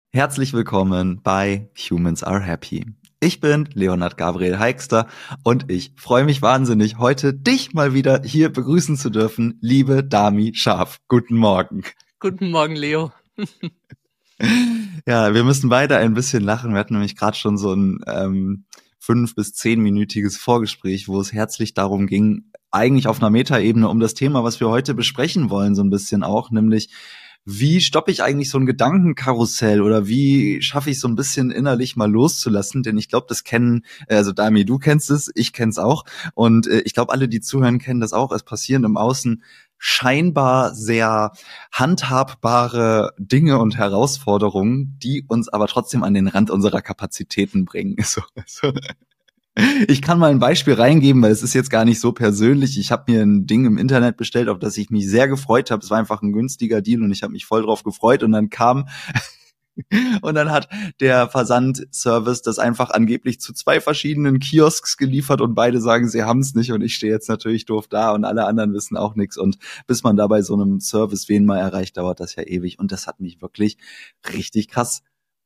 Herzlich willkommen bei Humans Are Happy. Ich bin Leonhard GabrielEixter und ich freue mich wahnsinnig, heute dich mal wieder hier begrüßen zu dürfen, liebe Dami Scharf. Guten Morgen. Guten Morgen, Leo. Ja, wir müssen beide ein bisschen lachen. Wir hatten nämlich gerade schon so ein 5- bis 10-minütiges Vorgespräch, wo es herzlich darum ging, eigentlich auf einer Metaebene um das Thema, was wir heute besprechen wollen, so ein bisschen auch, nämlich wie stoppe ich eigentlich so ein Gedankenkarussell oder wie schaffe ich so ein bisschen innerlich mal loszulassen? Denn ich glaube, das kennen, also Dami, du kennst es, ich kenn's auch und ich glaube, alle, die zuhören, kennen das auch. Es passieren im Außen scheinbar sehr handhabbare Dinge und Herausforderungen, die uns aber trotzdem an den Rand unserer Kapazitäten bringen. So. Ich kann mal ein Beispiel reingeben, weil es ist jetzt gar nicht so persönlich. Ich habe mir ein Ding im Internet bestellt, auf das ich mich sehr gefreut habe. Es war einfach ein günstiger Deal und ich habe mich voll drauf gefreut. Und dann hat der Versandservice das einfach angeblich zu 2 verschiedenen Kiosks geliefert und beide sagen, sie haben es nicht. Und ich stehe jetzt natürlich doof da und alle anderen wissen auch nichts. Und bis man da bei so einem Service wen mal erreicht, dauert das ja ewig. Und das hat mich wirklich richtig krass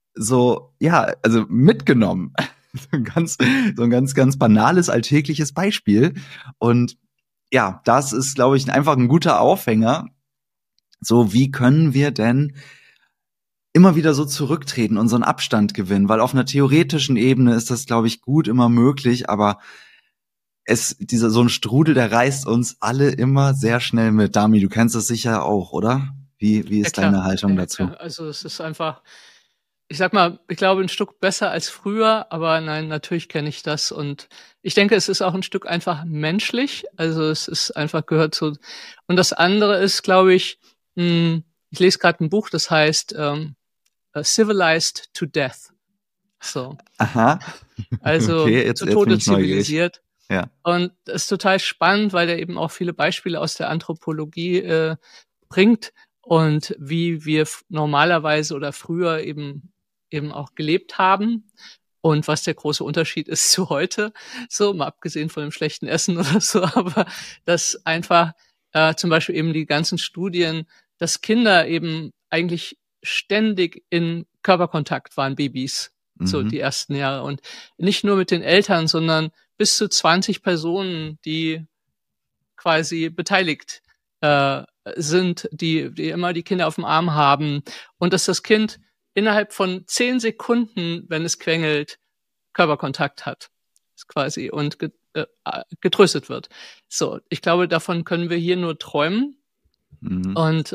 also mitgenommen. So ein ganz banales, alltägliches Beispiel. Und ja, das ist, glaube ich, einfach ein guter Aufhänger. So, wie können wir denn immer wieder so zurücktreten und so einen Abstand gewinnen? Weil auf einer theoretischen Ebene ist das, glaube ich, gut immer möglich, aber so ein Strudel, der reißt uns alle immer sehr schnell mit. Dami, du kennst das sicher auch, oder? Wie ist Ja, deine Haltung dazu? klar. Also es ist einfach, ich sag mal, ich glaube, ein Stück besser als früher, aber nein, natürlich kenne ich das. Und ich denke, es ist auch ein Stück einfach menschlich. Also es ist einfach gehört zu. Und das andere ist, glaube ich, ich lese gerade ein Buch, das heißt Civilized to Death. So. Aha. Also Okay, jetzt zu bin Tode ich neugierig. zivilisiert. Ja. Und das ist total spannend, weil er eben auch viele Beispiele aus der Anthropologie bringt und wie wir normalerweise oder früher eben auch gelebt haben und was der große Unterschied ist zu heute, so mal abgesehen von dem schlechten Essen oder so, aber dass einfach zum Beispiel eben die ganzen Studien, dass Kinder eben eigentlich ständig in Körperkontakt waren, Babys, so die ersten Jahre und nicht nur mit den Eltern, sondern bis zu 20 Personen, die quasi beteiligt sind, die immer die Kinder auf dem Arm haben und dass das Kind innerhalb von 10 Sekunden, wenn es quengelt, Körperkontakt hat, quasi und getröstet wird. So, ich glaube, davon können wir hier nur träumen und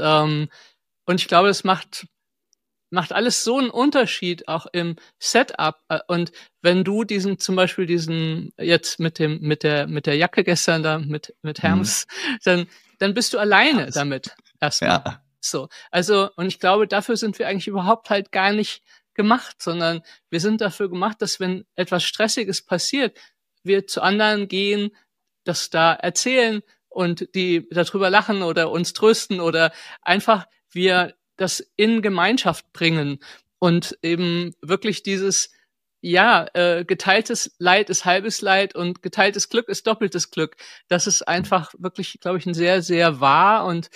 ich glaube, das macht alles so einen Unterschied auch im Setup. Und wenn du zum Beispiel diesen jetzt mit der Jacke gestern da mit Hermes, dann bist du alleine damit erstmal. Ja. So. Also, und ich glaube, dafür sind wir eigentlich überhaupt halt gar nicht gemacht, sondern wir sind dafür gemacht, dass wenn etwas Stressiges passiert, wir zu anderen gehen, das da erzählen und die darüber lachen oder uns trösten oder einfach wir das in Gemeinschaft bringen und eben wirklich dieses, geteiltes Leid ist halbes Leid und geteiltes Glück ist doppeltes Glück. Das ist einfach wirklich, glaube ich, ein sehr, sehr wahr und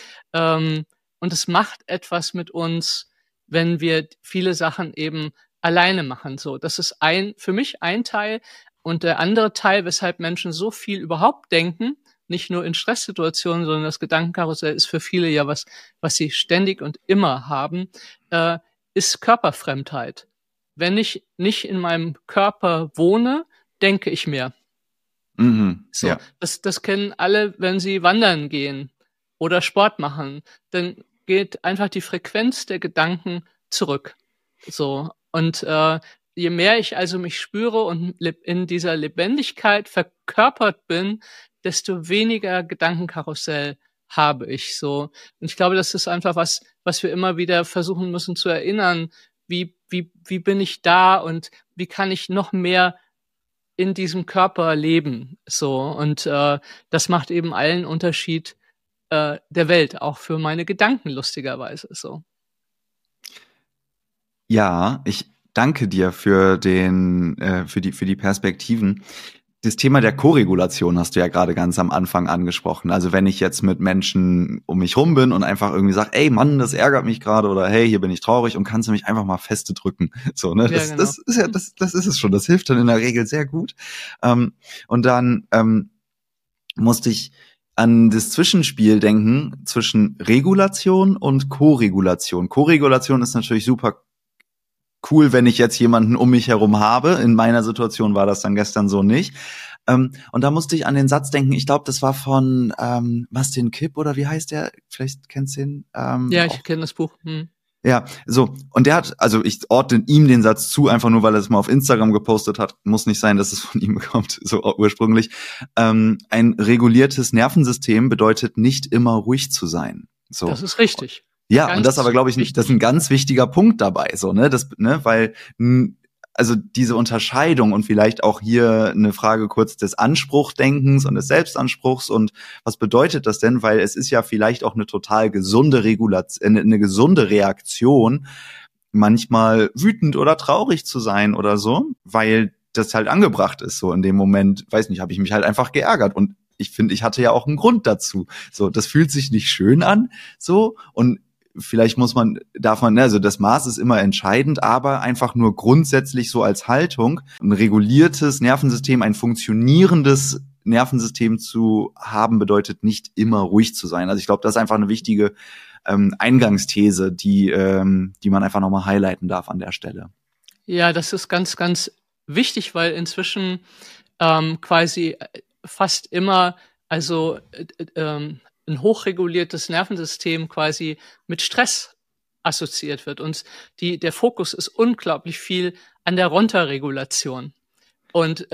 es macht etwas mit uns, wenn wir viele Sachen eben alleine machen. So, das ist für mich ein Teil und der andere Teil, weshalb Menschen so viel überhaupt denken, nicht nur in Stresssituationen, sondern das Gedankenkarussell ist für viele ja was sie ständig und immer haben, ist Körperfremdheit. Wenn ich nicht in meinem Körper wohne, denke ich mehr. So, Ja. das kennen alle, wenn sie wandern gehen oder Sport machen. Dann geht einfach die Frequenz der Gedanken zurück. So, und je mehr ich also mich spüre und in dieser Lebendigkeit verkörpert bin, desto weniger Gedankenkarussell habe ich so. Und ich glaube, das ist einfach was wir immer wieder versuchen müssen zu erinnern. Wie bin ich da und wie kann ich noch mehr in diesem Körper leben? So. Und das macht eben allen Unterschied der Welt, auch für meine Gedanken lustigerweise so. Ja, ich danke dir für für die Perspektiven. Das Thema der Koregulation hast du ja gerade ganz am Anfang angesprochen. Also wenn ich jetzt mit Menschen um mich rum bin und einfach irgendwie sage, ey Mann, das ärgert mich gerade, oder hey, hier bin ich traurig, und kannst du mich einfach mal feste drücken. So, ne? Ja, genau. Das ist ja, das ist es schon. Das hilft dann in der Regel sehr gut. Und dann musste ich an das Zwischenspiel denken zwischen Regulation und Koregulation. Koregulation ist natürlich super cool, wenn ich jetzt jemanden um mich herum habe. In meiner Situation war das dann gestern so nicht. Und da musste ich an den Satz denken, ich glaube, das war von Martin Kipp, oder wie heißt der? Vielleicht kennst du ihn. Ja, ich kenne das Buch. Ja, so. Und der hat, also ich ordne ihm den Satz zu, einfach nur, weil er es mal auf Instagram gepostet hat. Muss nicht sein, dass es von ihm kommt, so ursprünglich. Ein reguliertes Nervensystem bedeutet nicht immer ruhig zu sein. So. Das ist richtig. Ja, Ganz und das aber, glaube ich, das ist ein ganz wichtiger Punkt dabei, so, ne, weil, also diese Unterscheidung, und vielleicht auch hier eine Frage kurz des Anspruchdenkens und des Selbstanspruchs, und was bedeutet das denn? Weil es ist ja vielleicht auch eine total gesunde eine gesunde Reaktion, manchmal wütend oder traurig zu sein oder so, weil das halt angebracht ist, so in dem Moment, weiß nicht, habe ich mich halt einfach geärgert, und ich finde, ich hatte ja auch einen Grund dazu. So, das fühlt sich nicht schön an, so, und vielleicht darf man, also das Maß ist immer entscheidend, aber einfach nur grundsätzlich so als Haltung, ein reguliertes Nervensystem, ein funktionierendes Nervensystem zu haben, bedeutet nicht immer ruhig zu sein. Also ich glaube, das ist einfach eine wichtige Eingangsthese, die man einfach nochmal highlighten darf an der Stelle. Ja, das ist ganz, ganz wichtig, weil inzwischen quasi fast immer, also ein hochreguliertes Nervensystem quasi mit Stress assoziiert wird. Und der Fokus ist unglaublich viel an der Runterregulation. Und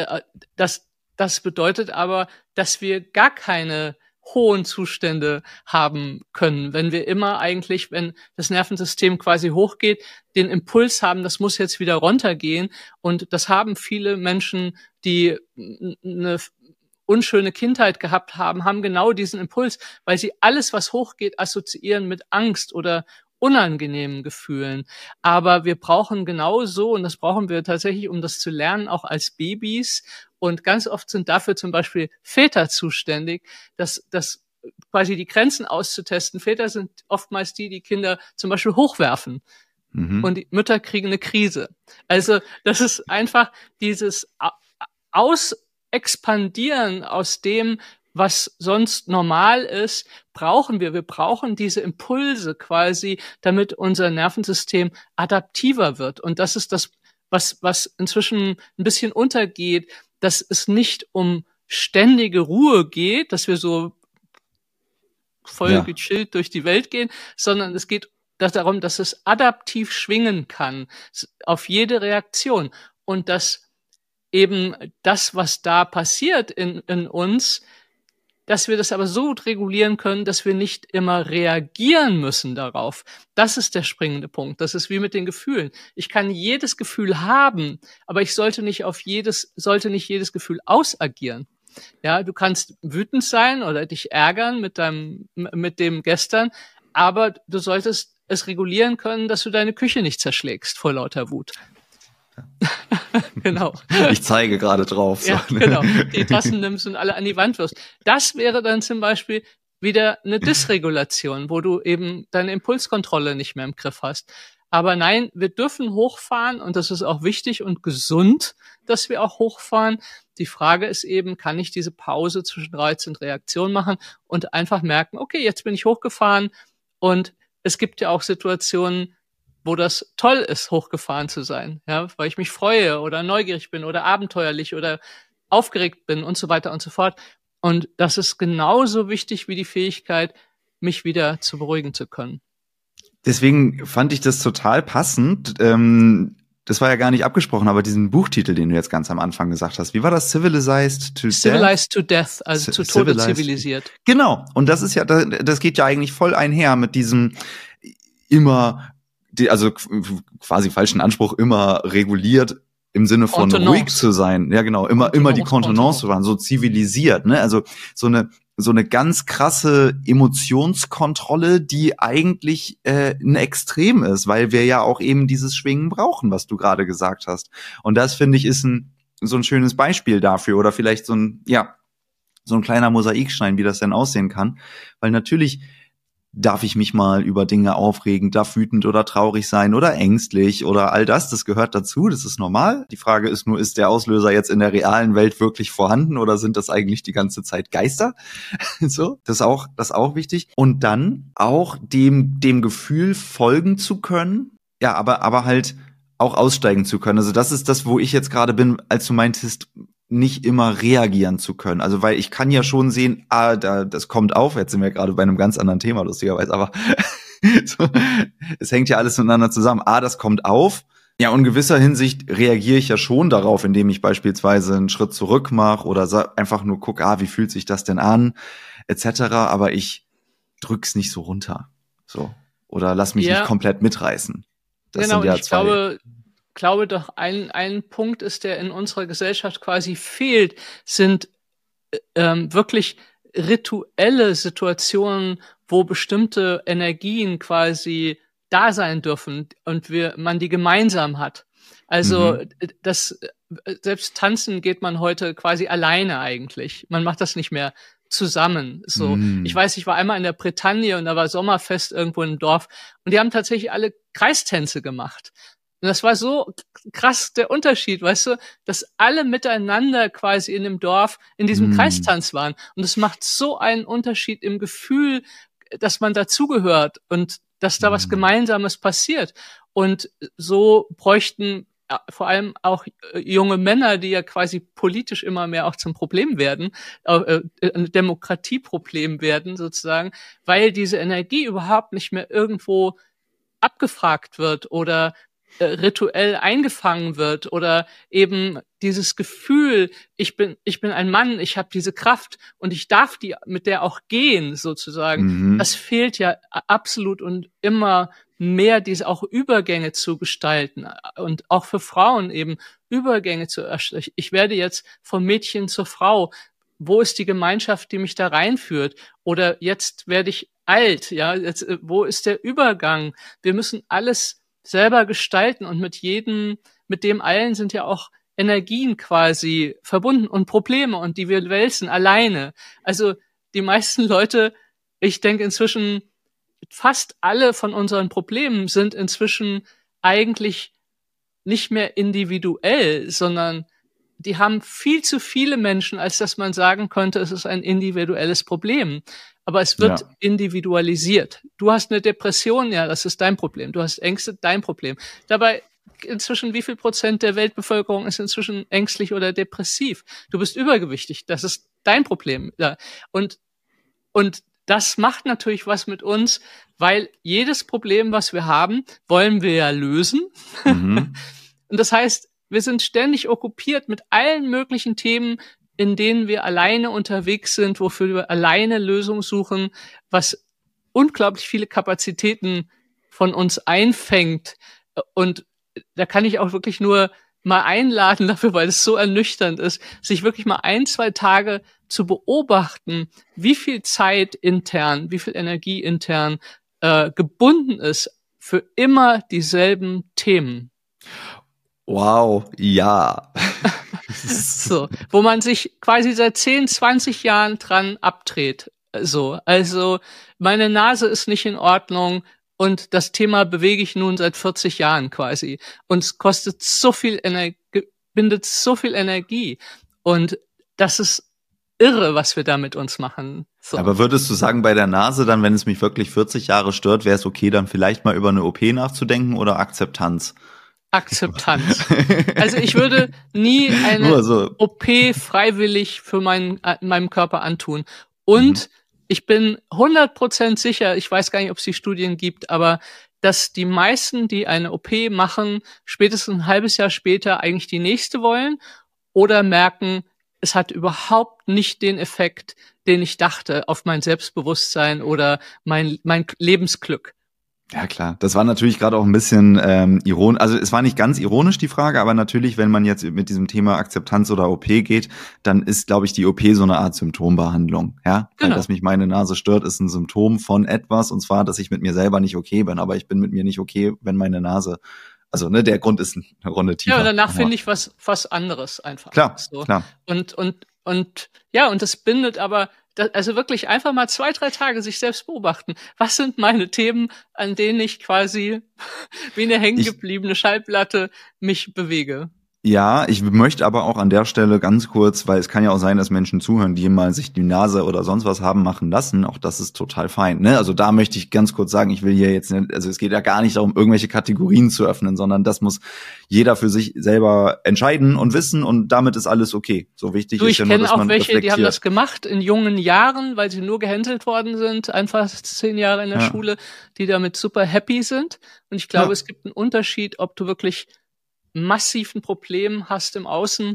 das bedeutet aber, dass wir gar keine hohen Zustände haben können, wenn wir immer eigentlich, wenn das Nervensystem quasi hochgeht, den Impuls haben, das muss jetzt wieder runtergehen. Und das haben viele Menschen, die eine unschöne Kindheit gehabt haben genau diesen Impuls, weil sie alles, was hochgeht, assoziieren mit Angst oder unangenehmen Gefühlen. Aber wir brauchen genauso, und das brauchen wir tatsächlich, um das zu lernen, auch als Babys. Und ganz oft sind dafür zum Beispiel Väter zuständig, dass quasi die Grenzen auszutesten. Väter sind oftmals die Kinder zum Beispiel hochwerfen. Und die Mütter kriegen eine Krise. Also das ist einfach dieses Expandieren aus dem, was sonst normal ist, brauchen wir. Wir brauchen diese Impulse quasi, damit unser Nervensystem adaptiver wird. Und das ist das, was inzwischen ein bisschen untergeht, dass es nicht um ständige Ruhe geht, dass wir so voll gechillt durch die Welt gehen, sondern es geht darum, dass es adaptiv schwingen kann auf jede Reaktion. Und dass eben das, was da passiert in uns, dass wir das aber so gut regulieren können, dass wir nicht immer reagieren müssen darauf. Das ist der springende Punkt. Das ist wie mit den Gefühlen. Ich kann jedes Gefühl haben, aber ich sollte nicht jedes Gefühl ausagieren. Ja, du kannst wütend sein oder dich ärgern mit dem gestern, aber du solltest es regulieren können, dass du deine Küche nicht zerschlägst vor lauter Wut. Genau. Ich zeige gerade drauf. Ja, so. Genau. Die Tassen nimmst und alle an die Wand wirfst. Das wäre dann zum Beispiel wieder eine Dysregulation, wo du eben deine Impulskontrolle nicht mehr im Griff hast. Aber nein, wir dürfen hochfahren, und das ist auch wichtig und gesund, dass wir auch hochfahren. Die Frage ist eben, kann ich diese Pause zwischen Reiz und Reaktion machen und einfach merken, okay, jetzt bin ich hochgefahren, und es gibt ja auch Situationen, wo das toll ist, hochgefahren zu sein, ja, weil ich mich freue oder neugierig bin oder abenteuerlich oder aufgeregt bin und so weiter und so fort. Und das ist genauso wichtig wie die Fähigkeit, mich wieder zu beruhigen zu können. Deswegen fand ich das total passend. Das war ja gar nicht abgesprochen, aber diesen Buchtitel, den du jetzt ganz am Anfang gesagt hast, wie war das? Civilized to Death? Civilized to Death, also zu Tode zivilisiert. Genau. Und das ist ja, das geht ja eigentlich voll einher mit diesem immer, also quasi falschen Anspruch, immer reguliert im Sinne von ruhig zu sein. Ja, genau, immer die Kontenance zu wahren, so zivilisiert, ne? Also so eine ganz krasse Emotionskontrolle, die eigentlich ein Extrem ist, weil wir ja auch eben dieses Schwingen brauchen, was du gerade gesagt hast. Und das, finde ich, ist ein so ein schönes Beispiel dafür oder vielleicht so ein kleiner Mosaikstein, wie das denn aussehen kann. Weil natürlich darf ich mich mal über Dinge aufregen, darf wütend oder traurig sein oder ängstlich oder all das. Das gehört dazu, das ist normal. Die Frage ist nur, ist der Auslöser jetzt in der realen Welt wirklich vorhanden oder sind das eigentlich die ganze Zeit Geister? So, das ist auch wichtig. Und dann auch dem Gefühl folgen zu können, ja, aber halt auch aussteigen zu können. Also das ist das, wo ich jetzt gerade bin, als du meintest, nicht immer reagieren zu können. Also weil ich kann ja schon sehen, das kommt auf, jetzt sind wir gerade bei einem ganz anderen Thema, lustigerweise, aber so, es hängt ja alles miteinander zusammen. Das kommt auf. Ja, und in gewisser Hinsicht reagiere ich ja schon darauf, indem ich beispielsweise einen Schritt zurück mache oder einfach nur gucke, wie fühlt sich das denn an, etc. Aber ich drück's nicht so runter. So. Oder lass mich nicht komplett mitreißen. Das genau, sind ja ich glaube doch, ein Punkt ist, der in unserer Gesellschaft quasi fehlt, sind wirklich rituelle Situationen, wo bestimmte Energien quasi da sein dürfen und man die gemeinsam hat. Also selbst tanzen geht man heute quasi alleine eigentlich. Man macht das nicht mehr zusammen. So, ich weiß, ich war einmal in der Bretagne und da war Sommerfest irgendwo im Dorf und die haben tatsächlich alle Kreistänze gemacht. Und das war so krass der Unterschied, weißt du, dass alle miteinander quasi in dem Dorf in diesem Kreistanz waren. Und es macht so einen Unterschied im Gefühl, dass man dazugehört und dass da was Gemeinsames passiert. Und so bräuchten vor allem auch junge Männer, die ja quasi politisch immer mehr auch zum Problem werden, ein Demokratieproblem werden sozusagen, weil diese Energie überhaupt nicht mehr irgendwo abgefragt wird oder rituell eingefangen wird oder eben dieses Gefühl, ich bin ein Mann, ich habe diese Kraft und ich darf mit der auch gehen sozusagen. Das fehlt ja absolut und immer mehr, diese auch Übergänge zu gestalten und auch für Frauen eben Übergänge zu erstellen. Ich werde jetzt vom Mädchen zur Frau. Wo ist die Gemeinschaft, die mich da reinführt? Oder jetzt werde ich alt, ja, jetzt, wo ist der Übergang? Wir müssen alles selber gestalten und mit dem allen sind ja auch Energien quasi verbunden und Probleme und die wir wälzen alleine. Also die meisten Leute, ich denke inzwischen, fast alle von unseren Problemen sind inzwischen eigentlich nicht mehr individuell, sondern die haben viel zu viele Menschen, als dass man sagen könnte, es ist ein individuelles Problem. Aber es wird individualisiert. Du hast eine Depression, ja, das ist dein Problem. Du hast Ängste, dein Problem. Dabei inzwischen, wie viel Prozent der Weltbevölkerung ist inzwischen ängstlich oder depressiv? Du bist übergewichtig, das ist dein Problem. Ja. Und das macht natürlich was mit uns, weil jedes Problem, was wir haben, wollen wir ja lösen. Und das heißt, wir sind ständig okkupiert mit allen möglichen Themen, in denen wir alleine unterwegs sind, wofür wir alleine Lösungen suchen, was unglaublich viele Kapazitäten von uns einfängt. Und da kann ich auch wirklich nur mal einladen dafür, weil es so ernüchternd ist, sich wirklich mal 1-2 Tage zu beobachten, wie viel Zeit intern, wie viel Energie intern gebunden ist für immer dieselben Themen. Wow, ja. So, wo man sich quasi seit 10, 20 Jahren dran abdreht. So, also meine Nase ist nicht in Ordnung und das Thema bewege ich nun seit 40 Jahren quasi. Und es kostet so viel bindet so viel Energie. Und das ist irre, was wir da mit uns machen. So. Aber würdest du sagen, bei der Nase dann, wenn es mich wirklich 40 Jahre stört, wäre es okay, dann vielleicht mal über eine OP nachzudenken oder Akzeptanz? Akzeptanz. Also ich würde nie eine OP freiwillig für meinem Körper antun. Und ich bin 100% sicher, ich weiß gar nicht, ob es die Studien gibt, aber dass die meisten, die eine OP machen, spätestens ein halbes Jahr später eigentlich die nächste wollen oder merken, es hat überhaupt nicht den Effekt, den ich dachte, auf mein Selbstbewusstsein oder mein Lebensglück. Ja, klar. Das war natürlich gerade auch ein bisschen ironisch. Also es war nicht ganz ironisch die Frage, aber natürlich, wenn man jetzt mit diesem Thema Akzeptanz oder OP geht, dann ist, glaube ich, die OP so eine Art Symptombehandlung. Ja, genau. Weil dass mich meine Nase stört, ist ein Symptom von etwas, und zwar, dass ich mit mir selber nicht okay bin. Aber ich bin mit mir nicht okay, wenn meine Nase Also, ne, der Grund ist eine Runde tiefer. Ja, und danach finde ich was anderes einfach. Klar, so. klar. Und ja, und das bindet aber, also wirklich einfach mal 2, 3 Tage sich selbst beobachten. Was sind meine Themen, an denen ich quasi wie eine hängengebliebene Schallplatte mich bewege? Ja, ich möchte aber auch an der Stelle ganz kurz, weil es kann ja auch sein, dass Menschen zuhören, die mal sich die Nase oder sonst was haben machen lassen. Auch das ist total fein, ne? Also da möchte ich ganz kurz sagen, ich will hier jetzt nicht, also es geht ja gar nicht darum, irgendwelche Kategorien zu öffnen, sondern das muss jeder für sich selber entscheiden und wissen und damit ist alles okay. So wichtig ist ja nur, dass man reflektiert. Ich kenne auch welche, die haben das gemacht in jungen Jahren, weil sie nur gehänselt worden sind, einfach 10 Jahre in der Schule, die damit super happy sind. Und ich glaube, es gibt einen Unterschied, ob du wirklich massiven Problem hast im Außen,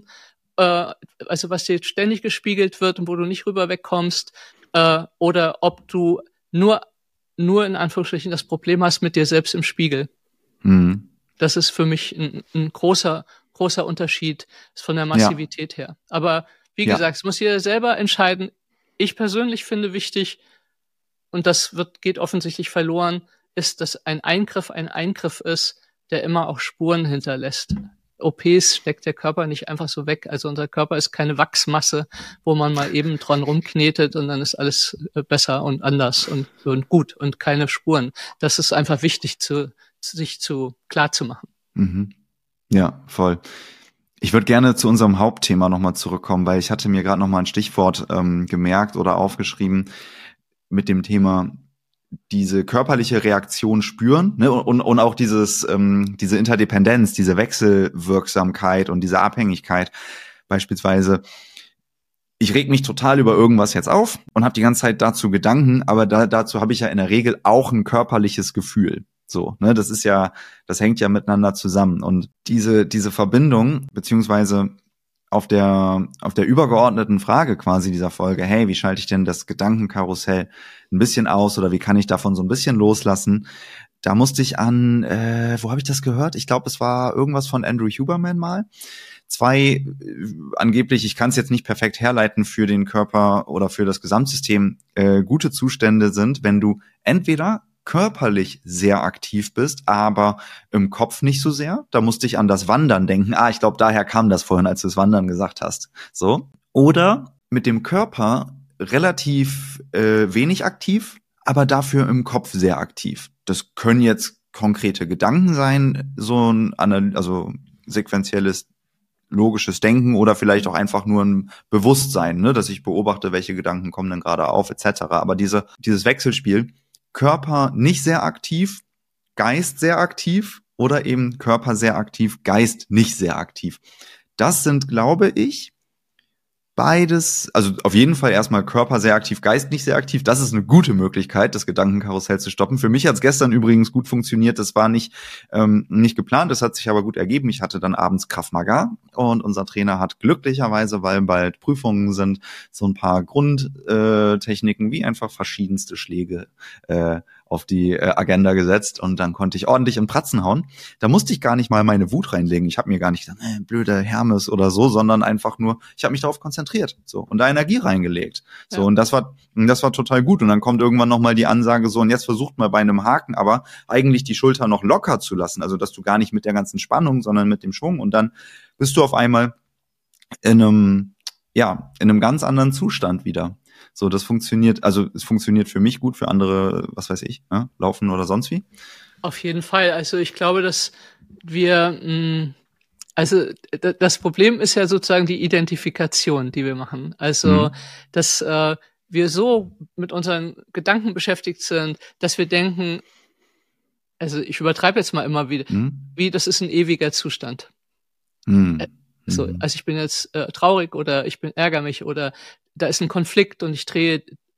also was dir ständig gespiegelt wird und wo du nicht rüber wegkommst, oder ob du nur in Anführungsstrichen das Problem hast mit dir selbst im Spiegel. Mhm. Das ist für mich ein großer Unterschied von der Massivität her. Aber wie gesagt, es muss jeder selber entscheiden. Ich persönlich finde wichtig, und das geht offensichtlich verloren, ist, dass ein Eingriff ist, der immer auch Spuren hinterlässt. OPs steckt der Körper nicht einfach so weg. Also unser Körper ist keine Wachsmasse, wo man mal eben dran rumknetet und dann ist alles besser und anders und gut und keine Spuren. Das ist einfach wichtig, sich klar zu machen. Mhm. Ja, voll. Ich würde gerne zu unserem Hauptthema nochmal zurückkommen, weil ich hatte mir gerade nochmal ein Stichwort gemerkt oder aufgeschrieben mit dem Thema diese körperliche Reaktion spüren, ne? Und auch diese Interdependenz, diese Wechselwirksamkeit und diese Abhängigkeit. Beispielsweise, ich reg mich total über irgendwas jetzt auf und habe die ganze Zeit dazu Gedanken, aber dazu habe ich ja in der Regel auch ein körperliches Gefühl. So, ne, das hängt ja miteinander zusammen. Und diese Verbindung, beziehungsweise auf der übergeordneten Frage quasi dieser Folge, hey, wie schalte ich denn das Gedankenkarussell ein bisschen aus oder wie kann ich davon so ein bisschen loslassen? Da musste ich an, wo habe ich das gehört? Ich glaube, es war irgendwas von Andrew Huberman mal. 2 angeblich, ich kann es jetzt nicht perfekt herleiten für den Körper oder für das Gesamtsystem, gute Zustände sind, wenn du entweder körperlich sehr aktiv bist, aber im Kopf nicht so sehr. Da musste ich an das Wandern denken. Ich glaube, daher kam das vorhin, als du das Wandern gesagt hast. So. Oder mit dem Körper relativ wenig aktiv, aber dafür im Kopf sehr aktiv. Das können jetzt konkrete Gedanken sein, so ein sequenzielles logisches Denken oder vielleicht auch einfach nur ein Bewusstsein, ne, dass ich beobachte, welche Gedanken kommen denn gerade auf, etc. Aber dieses Wechselspiel, Körper nicht sehr aktiv, Geist sehr aktiv oder eben Körper sehr aktiv, Geist nicht sehr aktiv. Das sind, glaube ich, beides, also auf jeden Fall erstmal Körper sehr aktiv, Geist nicht sehr aktiv. Das ist eine gute Möglichkeit, das Gedankenkarussell zu stoppen. Für mich hat es gestern übrigens gut funktioniert. Das war nicht geplant, das hat sich aber gut ergeben. Ich hatte dann abends Krav Maga und unser Trainer hat glücklicherweise, weil bald Prüfungen sind, so ein paar Grundtechniken wie einfach verschiedenste Schläge auf die Agenda gesetzt und dann konnte ich ordentlich in Pratzen hauen. Da musste ich gar nicht mal meine Wut reinlegen. Ich habe mir gar nicht gesagt, blöde Hermes oder so, sondern einfach nur, ich habe mich darauf konzentriert so und da Energie reingelegt. So und das war total gut und dann kommt irgendwann nochmal die Ansage so und jetzt versucht mal bei einem Haken aber eigentlich die Schulter noch locker zu lassen, also dass du gar nicht mit der ganzen Spannung, sondern mit dem Schwung und dann bist du auf einmal in einem ganz anderen Zustand wieder. So, das funktioniert, also es funktioniert für mich gut, für andere, was weiß ich, ne, laufen oder sonst wie. Auf jeden Fall. Also ich glaube, dass wir, also das Problem ist ja sozusagen die Identifikation, die wir machen. Also, dass wir so mit unseren Gedanken beschäftigt sind, dass wir denken, also ich übertreibe jetzt mal immer wieder, wie das ist ein ewiger Zustand. So, also ich bin jetzt traurig oder ärgere mich oder da ist ein Konflikt und ich drehe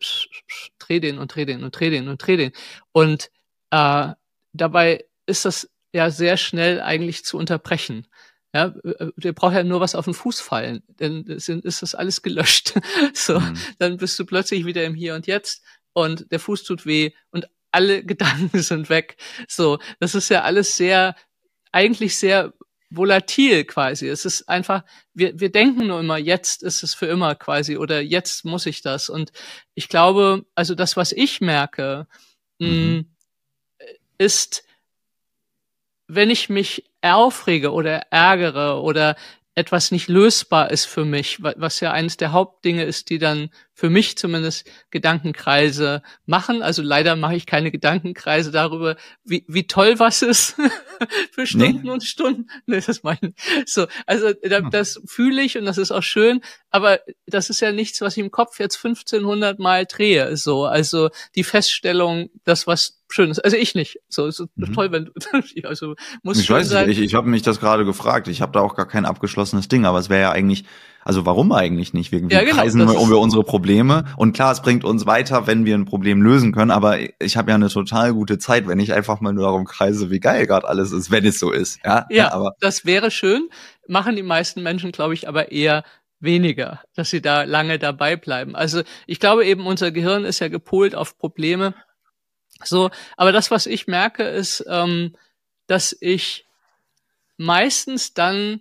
den und drehe den und drehe den und drehe den. Und dabei ist das ja sehr schnell eigentlich zu unterbrechen. Ja, der braucht ja nur was auf den Fuß fallen, dann ist das alles gelöscht. So, dann bist du plötzlich wieder im Hier und Jetzt und der Fuß tut weh und alle Gedanken sind weg. So, das ist ja alles eigentlich sehr volatil quasi. Es ist einfach, wir denken nur immer, jetzt ist es für immer quasi oder jetzt muss ich das. Und ich glaube, also das, was ich merke, ist, wenn ich mich aufrege oder ärgere oder etwas nicht lösbar ist für mich, was ja eines der Hauptdinge ist, die dann für mich zumindest Gedankenkreise machen. Also leider mache ich keine Gedankenkreise darüber, wie toll was ist für Stunden und Stunden. Nee, das meine ich. So, also das fühle ich und das ist auch schön, aber das ist ja nichts, was ich im Kopf jetzt 1500 Mal drehe. So, also die Feststellung, dass was schön ist. Also ich nicht. So, ist toll, wenn du, also muss ich schön weiß sein. nicht, ich habe mich das gerade gefragt. Ich habe da auch gar kein abgeschlossenes Ding, aber es wäre ja eigentlich, also warum eigentlich nicht? Wir kreisen nur um unsere Probleme und klar, es bringt uns weiter, wenn wir ein Problem lösen können, aber ich habe ja eine total gute Zeit, wenn ich einfach mal nur darum kreise, wie geil gerade alles ist, wenn es so ist. Ja, aber das wäre schön, machen die meisten Menschen, glaube ich, aber eher weniger, dass sie da lange dabei bleiben. Also ich glaube eben, unser Gehirn ist ja gepolt auf Probleme. So, aber das, was ich merke, ist, dass ich meistens dann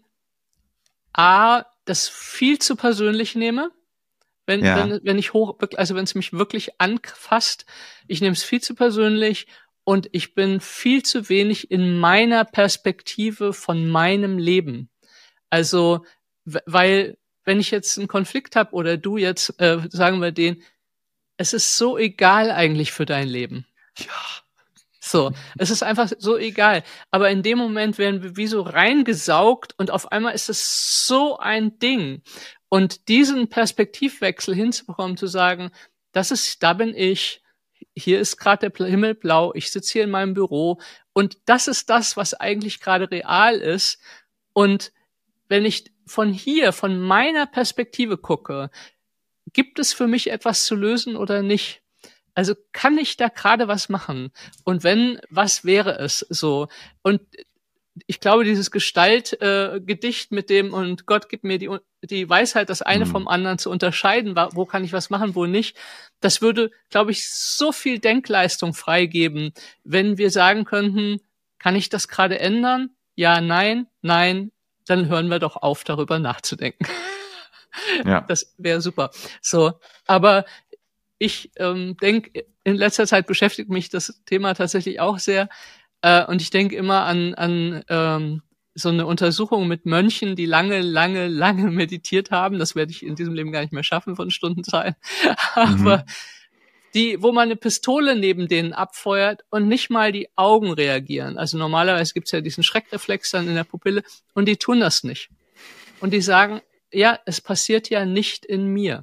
das viel zu persönlich nehme, wenn ich wenn es mich wirklich anfasst, ich nehme es viel zu persönlich und ich bin viel zu wenig in meiner Perspektive von meinem Leben. Also, weil wenn ich jetzt einen Konflikt habe oder du jetzt, sagen wir es ist so egal eigentlich für dein Leben. Ja. So, es ist einfach so egal. Aber in dem Moment werden wir wie so reingesaugt und auf einmal ist es so ein Ding. Und diesen Perspektivwechsel hinzubekommen, zu sagen, da bin ich, hier ist gerade der Himmel blau, ich sitze hier in meinem Büro und das ist das, was eigentlich gerade real ist. Und wenn ich von meiner Perspektive gucke, gibt es für mich etwas zu lösen oder nicht? Also kann ich da gerade was machen? Und wenn, was wäre es so? Und ich glaube, dieses Gedicht mit dem und Gott gibt mir die Weisheit, das eine vom anderen zu unterscheiden, wo kann ich was machen, wo nicht, das würde, glaube ich, so viel Denkleistung freigeben, wenn wir sagen könnten, kann ich das gerade ändern? Ja, nein, dann hören wir doch auf, darüber nachzudenken. Ja. Das wäre super. So, aber ich denke, in letzter Zeit beschäftigt mich das Thema tatsächlich auch sehr. Und ich denke immer an so eine Untersuchung mit Mönchen, die lange meditiert haben. Das werde ich in diesem Leben gar nicht mehr schaffen von Stundenzahlen. Aber wo man eine Pistole neben denen abfeuert und nicht mal die Augen reagieren. Also normalerweise gibt's ja diesen Schreckreflex dann in der Pupille und die tun das nicht. Und die sagen, ja, es passiert ja nicht in mir.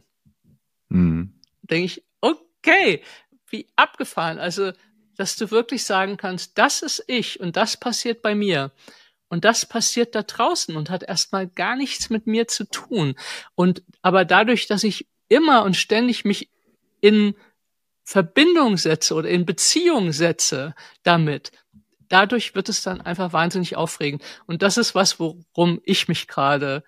Denke ich, okay, wie abgefahren. Also, dass du wirklich sagen kannst, das ist ich und das passiert bei mir. Und das passiert da draußen und hat erstmal gar nichts mit mir zu tun. Aber dadurch, dass ich immer und ständig mich in Verbindung setze oder in Beziehung setze damit, dadurch wird es dann einfach wahnsinnig aufregend. Und das ist was, worum ich mich gerade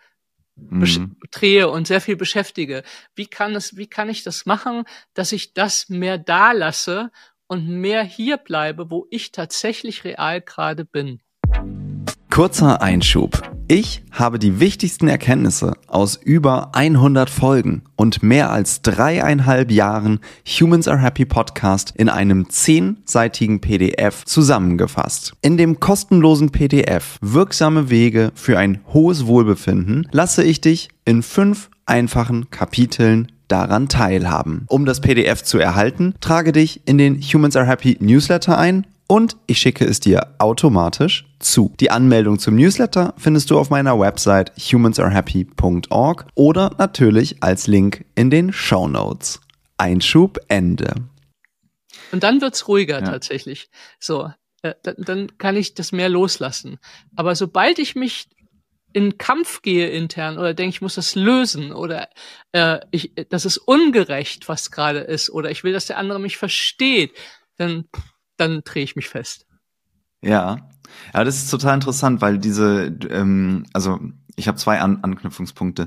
drehe und sehr viel beschäftige. Wie kann ich das machen, dass ich das mehr da lasse und mehr hier bleibe, wo ich tatsächlich real gerade bin? Kurzer Einschub. Ich habe die wichtigsten Erkenntnisse aus über 100 Folgen und mehr als 3,5 Jahren Humans Are Happy Podcast in einem 10-seitigen PDF zusammengefasst. In dem kostenlosen PDF Wirksame Wege für ein hohes Wohlbefinden lasse ich dich in 5 einfachen Kapiteln daran teilhaben. Um das PDF zu erhalten, trage dich in den Humans Are Happy Newsletter ein und ich schicke es dir automatisch zu. Die Anmeldung zum Newsletter findest du auf meiner Website humansarehappy.org oder natürlich als Link in den Shownotes. Einschub Ende. Und dann wird's ruhiger tatsächlich. So, dann kann ich das mehr loslassen. Aber sobald ich mich in Kampf gehe intern oder denke, ich muss das lösen oder das ist ungerecht, was gerade ist oder ich will, dass der andere mich versteht, dann drehe ich mich fest. Ja, das ist total interessant, weil also ich habe 2 Anknüpfungspunkte.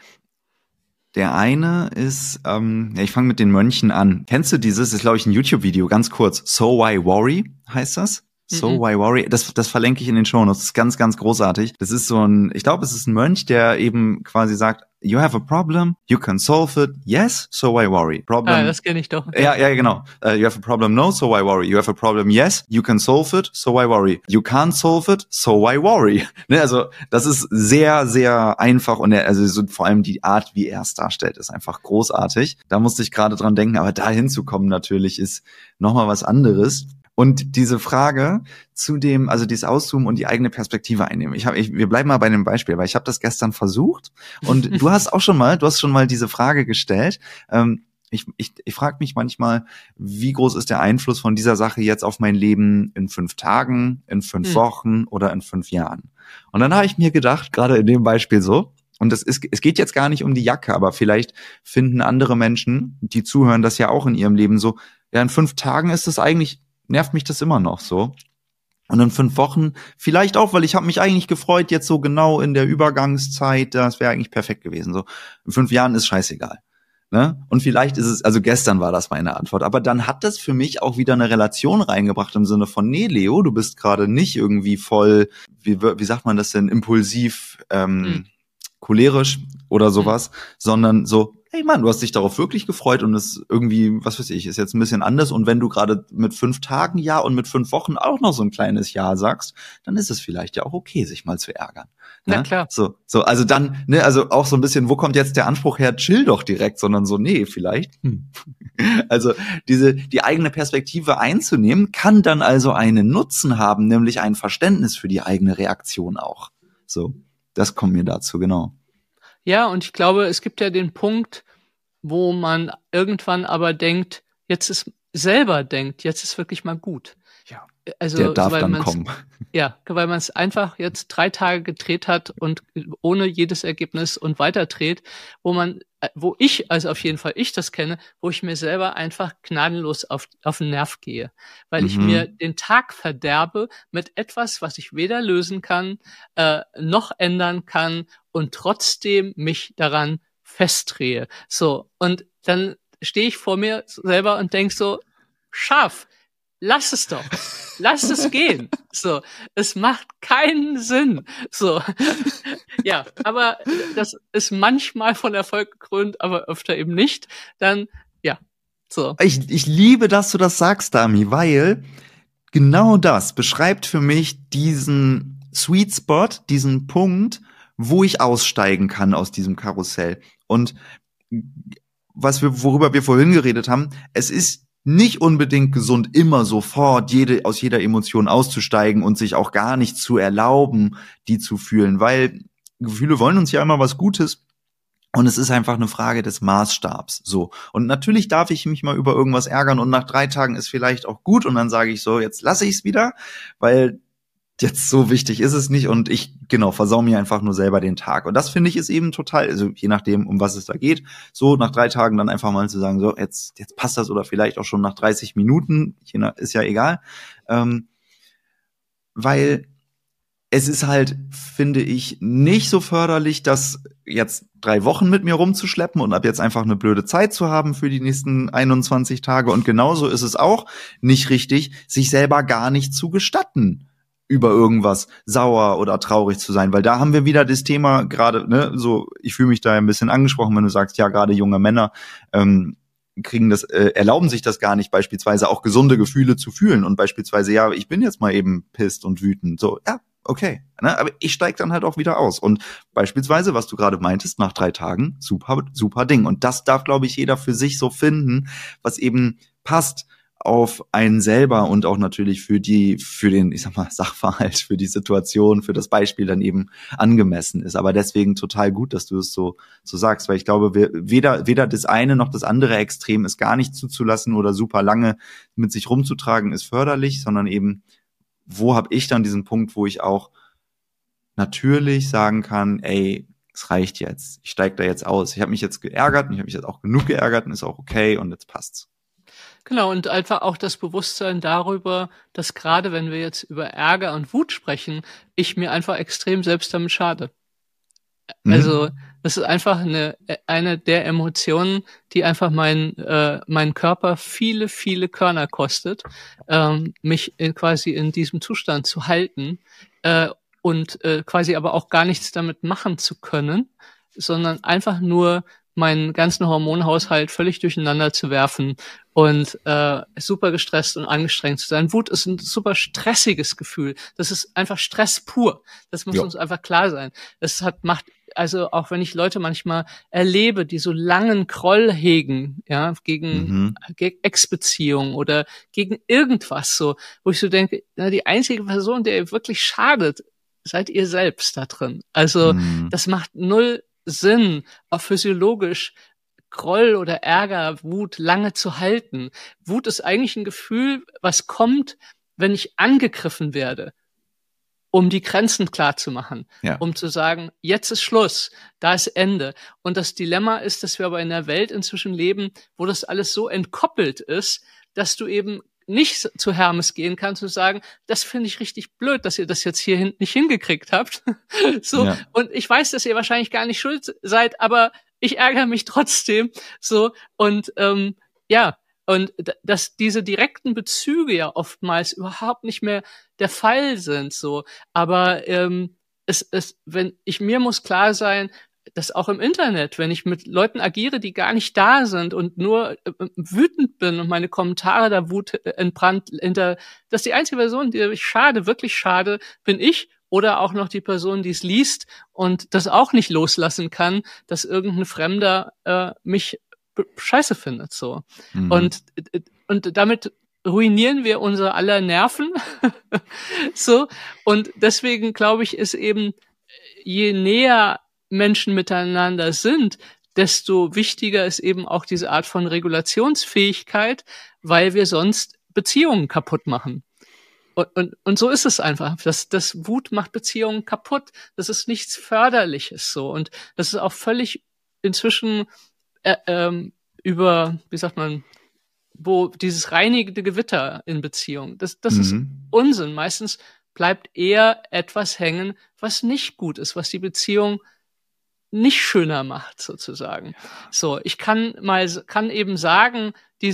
Der eine ist, ich fange mit den Mönchen an. Kennst du dieses, ist glaube ich ein YouTube-Video, ganz kurz, So Why Worry heißt das? So why worry? Das verlinke ich in den Shownotes. Das ist ganz, ganz großartig. Das ist ich glaube, es ist ein Mönch, der eben quasi sagt, you have a problem, you can solve it. Yes, so why worry? Problem. Das kenne ich doch. Ja, genau. You have a problem, no, so why worry? You have a problem, yes, you can solve it, so why worry? You can't solve it, so why worry? Ne, also das ist sehr, sehr einfach und vor allem die Art, wie er es darstellt, ist einfach großartig. Da musste ich gerade dran denken, aber da hinzukommen natürlich ist nochmal was anderes. Und diese Frage zu dem, also dieses Auszoomen und die eigene Perspektive einnehmen. Wir bleiben mal bei dem Beispiel, weil ich habe das gestern versucht und du hast schon mal diese Frage gestellt. Ich frage mich manchmal, wie groß ist der Einfluss von dieser Sache jetzt auf mein Leben in 5 Tagen, in 5 Wochen oder in 5 Jahren? Und dann habe ich mir gedacht, gerade in dem Beispiel so, und es geht jetzt gar nicht um die Jacke, aber vielleicht finden andere Menschen, die zuhören, das ja auch in ihrem Leben so, ja, in 5 Tagen ist es eigentlich, nervt mich das immer noch so. Und in 5 Wochen vielleicht auch, weil ich habe mich eigentlich gefreut, jetzt so genau in der Übergangszeit, das wäre eigentlich perfekt gewesen. So in 5 Jahren ist scheißegal. Ne? Und vielleicht ist es, also gestern war das meine Antwort, aber dann hat das für mich auch wieder eine Relation reingebracht im Sinne von, nee, Leo, du bist gerade nicht irgendwie voll, wie sagt man das denn, impulsiv, cholerisch oder sowas, sondern so, hey Mann, du hast dich darauf wirklich gefreut und es irgendwie, was weiß ich, ist jetzt ein bisschen anders. Und wenn du gerade mit 5 Tagen Ja und mit 5 Wochen auch noch so ein kleines Ja sagst, dann ist es vielleicht ja auch okay, sich mal zu ärgern. Ne? Na klar. So, also dann, ne, also auch so ein bisschen, wo kommt jetzt der Anspruch her, chill doch direkt, sondern so, nee, vielleicht. Also die eigene Perspektive einzunehmen, kann dann also einen Nutzen haben, nämlich ein Verständnis für die eigene Reaktion auch. So, das kommt mir dazu, genau. Ja, und ich glaube, es gibt ja den Punkt, wo man irgendwann aber denkt, jetzt ist wirklich mal gut. Ja, also, der darf dann kommen. Ja, weil man es einfach jetzt 3 Tage gedreht hat und ohne jedes Ergebnis und weiter dreht, wo ich, also auf jeden Fall ich das kenne, wo ich mir selber einfach gnadenlos auf den Nerv gehe, weil ich mir den Tag verderbe mit etwas, was ich weder lösen kann, noch ändern kann und trotzdem mich daran festdrehe. So, und dann stehe ich vor mir selber und denk so, scharf, lass es doch. Lass es gehen. So, es macht keinen Sinn. So, ja, aber das ist manchmal von Erfolg gekrönt, aber öfter eben nicht. Dann, ja, so. Ich liebe, dass du das sagst, Dami, weil genau das beschreibt für mich diesen Sweet Spot, diesen Punkt, wo ich aussteigen kann aus diesem Karussell. Und worüber wir vorhin geredet haben, es ist nicht unbedingt gesund, immer sofort aus jeder Emotion auszusteigen und sich auch gar nicht zu erlauben, die zu fühlen, weil Gefühle wollen uns ja immer was Gutes und es ist einfach eine Frage des Maßstabs, so. Und natürlich darf ich mich mal über irgendwas ärgern und nach 3 Tagen ist vielleicht auch gut und dann sage ich so, jetzt lasse ich es wieder, weil jetzt so wichtig ist es nicht und ich, versau mir einfach nur selber den Tag. Und das finde ich ist eben total, also je nachdem, um was es da geht, so nach 3 Tagen dann einfach mal zu sagen, so, jetzt passt das oder vielleicht auch schon nach 30 Minuten, ist ja egal. Weil es ist halt, finde ich, nicht so förderlich, das jetzt 3 Wochen mit mir rumzuschleppen und ab jetzt einfach eine blöde Zeit zu haben für die nächsten 21 Tage. Und genauso ist es auch nicht richtig, sich selber gar nicht zu gestatten, über irgendwas sauer oder traurig zu sein, weil da haben wir wieder das Thema gerade, ne, so, ich fühle mich da ein bisschen angesprochen, wenn du sagst, ja, gerade junge Männer erlauben sich das gar nicht, beispielsweise auch gesunde Gefühle zu fühlen und beispielsweise, ja, ich bin jetzt mal eben pisst und wütend, so, ja, okay, ne, aber ich steige dann halt auch wieder aus und beispielsweise, was du gerade meintest, nach 3 Tagen, super Ding und das darf, glaube ich, jeder für sich so finden, was eben passt auf einen selber und auch natürlich für den, ich sag mal, Sachverhalt, für die Situation, für das Beispiel dann eben angemessen ist. Aber deswegen total gut, dass du es so sagst, weil ich glaube, weder das eine noch das andere Extrem ist gar nicht zuzulassen oder super lange mit sich rumzutragen ist förderlich, sondern eben, wo habe ich dann diesen Punkt, wo ich auch natürlich sagen kann, ey, es reicht jetzt, ich steige da jetzt aus. Ich habe mich jetzt geärgert und ich habe mich jetzt auch genug geärgert und ist auch okay und jetzt passt's. Genau, und einfach auch das Bewusstsein darüber, dass gerade wenn wir jetzt über Ärger und Wut sprechen, ich mir einfach extrem selbst damit schade. Also Das ist einfach eine der Emotionen, die einfach mein Körper viele, viele Körner kostet, mich quasi in diesem Zustand zu halten, und quasi aber auch gar nichts damit machen zu können, sondern einfach nur meinen ganzen Hormonhaushalt völlig durcheinander zu werfen und super gestresst und angestrengt zu sein. Wut ist ein super stressiges Gefühl. Das ist einfach Stress pur. Das muss uns einfach klar sein. Macht also auch wenn ich Leute manchmal erlebe, die so langen Groll hegen, ja, gegen Ex-Beziehungen oder gegen irgendwas so, wo ich so denke, na, die einzige Person, der ihr wirklich schadet, seid ihr selbst da drin. Also das macht null Sinn, auch physiologisch Groll oder Ärger, Wut lange zu halten. Wut ist eigentlich ein Gefühl, was kommt, wenn ich angegriffen werde, um die Grenzen klar zu machen, um zu sagen, jetzt ist Schluss, da ist Ende. Und das Dilemma ist, dass wir aber in einer Welt inzwischen leben, wo das alles so entkoppelt ist, dass du eben nicht zu Hermes gehen kannst und sagen, das finde ich richtig blöd, dass ihr das jetzt hier nicht hingekriegt habt. Und ich weiß, dass ihr wahrscheinlich gar nicht schuld seid, aber ich ärgere mich trotzdem. So, und und dass diese direkten Bezüge ja oftmals überhaupt nicht mehr der Fall sind. So, aber mir muss klar sein, dass auch im Internet, wenn ich mit Leuten agiere, die gar nicht da sind und nur wütend bin und meine Kommentare da Wut entbrannt, dass die einzige Person, die ich wirklich schade, bin ich oder auch noch die Person, die es liest und das auch nicht loslassen kann, dass irgendein Fremder mich scheiße findet, so. Und damit ruinieren wir unsere aller Nerven, so. Und deswegen glaube ich, ist eben, je näher Menschen miteinander sind, desto wichtiger ist eben auch diese Art von Regulationsfähigkeit, weil wir sonst Beziehungen kaputt machen. Und so ist es einfach. Das Wut macht Beziehungen kaputt. Das ist nichts Förderliches, so. Und das ist auch völlig inzwischen wie sagt man, wo dieses reinigende Gewitter in Beziehungen, das ist Unsinn. Meistens bleibt eher etwas hängen, was nicht gut ist, was die Beziehung nicht schöner macht, sozusagen. So, ich kann eben sagen,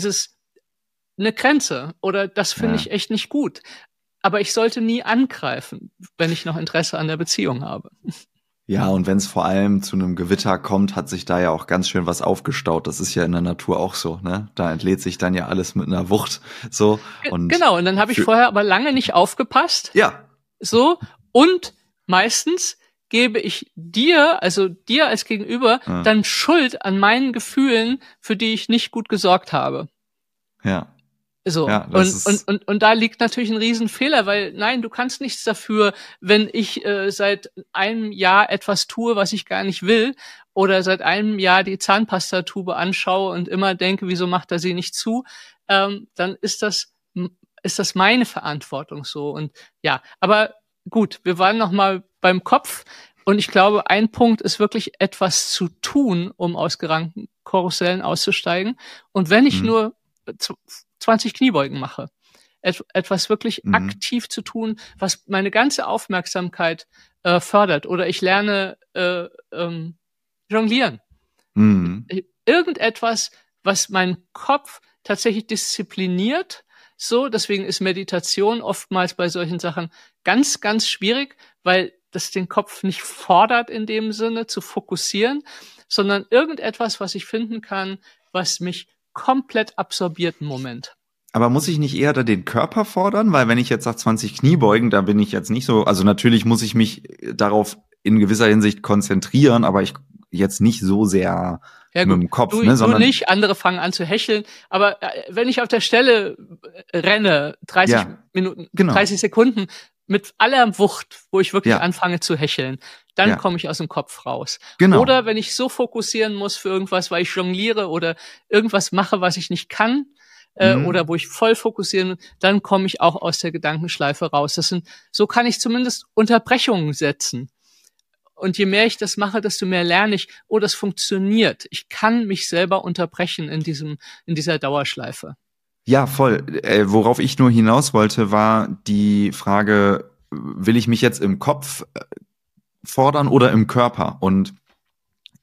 eine Grenze oder das finde ich echt nicht gut. Aber ich sollte nie angreifen, wenn ich noch Interesse an der Beziehung habe. Ja, und wenn es vor allem zu einem Gewitter kommt, hat sich da ja auch ganz schön was aufgestaut. Das ist ja in der Natur auch so, ne? Da entlädt sich dann ja alles mit einer Wucht, so. Und genau, und dann habe ich vorher aber lange nicht aufgepasst. Ja. So, und meistens gebe ich dir als Gegenüber, dann Schuld an meinen Gefühlen, für die ich nicht gut gesorgt habe. Ja. So, ja, und da liegt natürlich ein Riesenfehler, weil nein, du kannst nichts dafür, wenn ich seit einem Jahr etwas tue, was ich gar nicht will, oder seit einem Jahr die Zahnpastatube anschaue und immer denke, wieso macht er sie nicht zu, dann ist das meine Verantwortung so. Und ja, aber gut, wir waren noch mal beim Kopf. Und ich glaube, ein Punkt ist wirklich etwas zu tun, um aus Gedankenkarussellen auszusteigen. Und wenn ich nur 20 Kniebeugen mache, etwas wirklich aktiv zu tun, was meine ganze Aufmerksamkeit fördert. Oder ich lerne jonglieren. Irgendetwas, was meinen Kopf tatsächlich diszipliniert. So, deswegen ist Meditation oftmals bei solchen Sachen ganz, ganz schwierig, weil das den Kopf nicht fordert in dem Sinne, zu fokussieren, sondern irgendetwas, was ich finden kann, was mich komplett absorbiert im Moment. Aber muss ich nicht eher da den Körper fordern? Weil wenn ich jetzt sage 20 Kniebeugen, da bin ich jetzt nicht so, also natürlich muss ich mich darauf in gewisser Hinsicht konzentrieren, aber ich jetzt nicht so sehr mit dem Kopf. Sondern du nicht, andere fangen an zu hecheln, aber wenn ich auf der Stelle renne, 30 Minuten, 30 Sekunden, mit aller Wucht, wo ich wirklich anfange zu hecheln, dann komme ich aus dem Kopf raus. Genau. Oder wenn ich so fokussieren muss für irgendwas, weil ich jongliere oder irgendwas mache, was ich nicht kann, oder wo ich voll fokussieren, dann komme ich auch aus der Gedankenschleife raus. So kann ich zumindest Unterbrechungen setzen. Und je mehr ich das mache, desto mehr lerne ich, das funktioniert. Ich kann mich selber unterbrechen in dieser Dauerschleife. Ja, voll. Worauf ich nur hinaus wollte, war die Frage, will ich mich jetzt im Kopf fordern oder im Körper? Und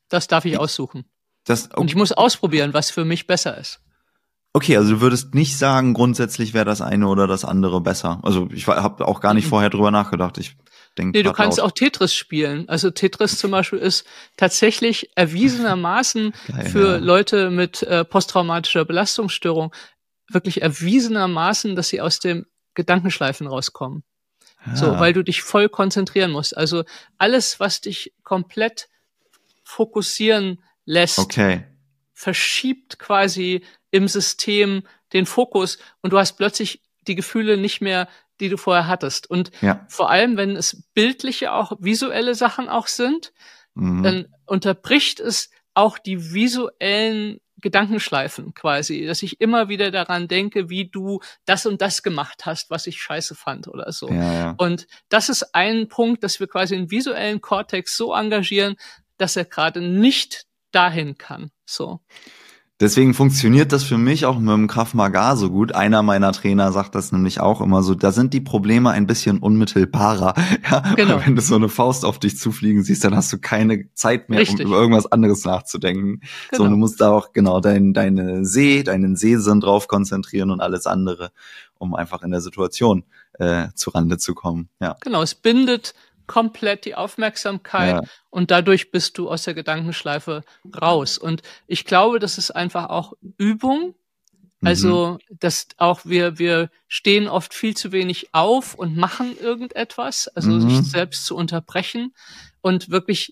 Das darf ich aussuchen. Okay. Und ich muss ausprobieren, was für mich besser ist. Okay, also du würdest nicht sagen, grundsätzlich wäre das eine oder das andere besser. Also ich habe auch gar nicht vorher drüber nachgedacht. Ich denke. Nee, du kannst auch Tetris spielen. Also Tetris zum Beispiel ist tatsächlich erwiesenermaßen für Leute mit posttraumatischer Belastungsstörung wirklich erwiesenermaßen, dass sie aus dem Gedankenschleifen rauskommen. So, weil du dich voll konzentrieren musst. Also alles, was dich komplett fokussieren lässt, verschiebt quasi im System den Fokus und du hast plötzlich die Gefühle nicht mehr, die du vorher hattest. Und vor allem, wenn es bildliche, auch visuelle Sachen auch sind, dann unterbricht es auch die visuellen Gedankenschleifen quasi, dass ich immer wieder daran denke, wie du das und das gemacht hast, was ich scheiße fand oder so. Und das ist ein Punkt, dass wir quasi den visuellen Kortex so engagieren, dass er gerade nicht dahin kann. So. Deswegen funktioniert das für mich auch mit dem Krav Maga so gut. Einer meiner Trainer sagt das nämlich auch immer so, da sind die Probleme ein bisschen unmittelbarer. Ja? Genau. Wenn du so eine Faust auf dich zufliegen siehst, dann hast du keine Zeit mehr, um über irgendwas anderes nachzudenken. Genau. So, du musst da auch deinen Sehsinn drauf konzentrieren und alles andere, um einfach in der Situation zu Rande zu kommen. Ja. Genau, es bindet komplett die Aufmerksamkeit und dadurch bist du aus der Gedankenschleife raus. Und ich glaube, das ist einfach auch Übung. Also, dass auch wir stehen oft viel zu wenig auf und machen irgendetwas, also sich selbst zu unterbrechen und wirklich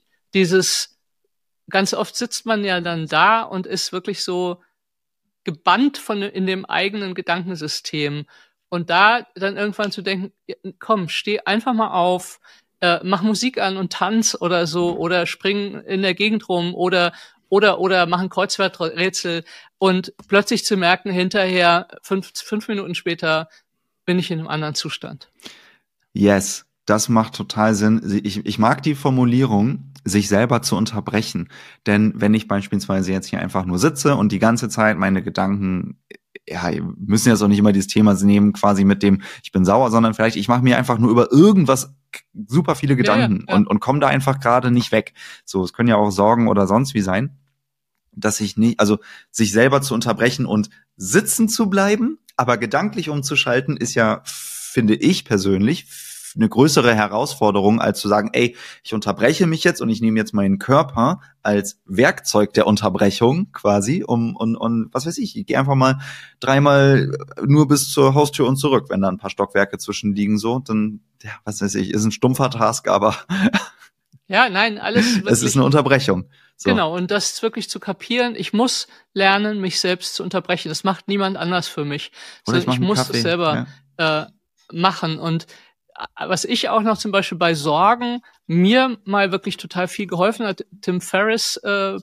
ganz oft sitzt man ja dann da und ist wirklich so gebannt in dem eigenen Gedankensystem. Und da dann irgendwann zu denken, komm, steh einfach mal auf, mach Musik an und tanz oder so oder spring in der Gegend rum oder mach ein Kreuzworträtsel und plötzlich zu merken, hinterher, fünf Minuten später bin ich in einem anderen Zustand. Yes, das macht total Sinn. Ich mag die Formulierung, sich selber zu unterbrechen. Denn wenn ich beispielsweise jetzt hier einfach nur sitze und die ganze Zeit meine Gedanken, müssen jetzt auch nicht immer dieses Thema nehmen, quasi mit dem, ich bin sauer, sondern vielleicht, ich mache mir einfach nur über irgendwas super viele Gedanken und komme da einfach gerade nicht weg. So, es können ja auch Sorgen oder sonst wie sein, dass ich nicht, also sich selber zu unterbrechen und sitzen zu bleiben, aber gedanklich umzuschalten, ist ja, finde ich persönlich, eine größere Herausforderung, als zu sagen, ey, ich unterbreche mich jetzt und ich nehme jetzt meinen Körper als Werkzeug der Unterbrechung quasi, und was weiß ich gehe einfach mal 3-mal nur bis zur Haustür und zurück, wenn da ein paar Stockwerke zwischen liegen, so, dann, was weiß ich, ist ein stumpfer Task, aber ja, nein, alles wirklich. Es ist eine Unterbrechung. So. Genau, und das wirklich zu kapieren, ich muss lernen, mich selbst zu unterbrechen. Das macht niemand anders für mich. Oder ich muss das selber machen. Und was ich auch noch zum Beispiel bei Sorgen mir mal wirklich total viel geholfen hat, Tim Ferriss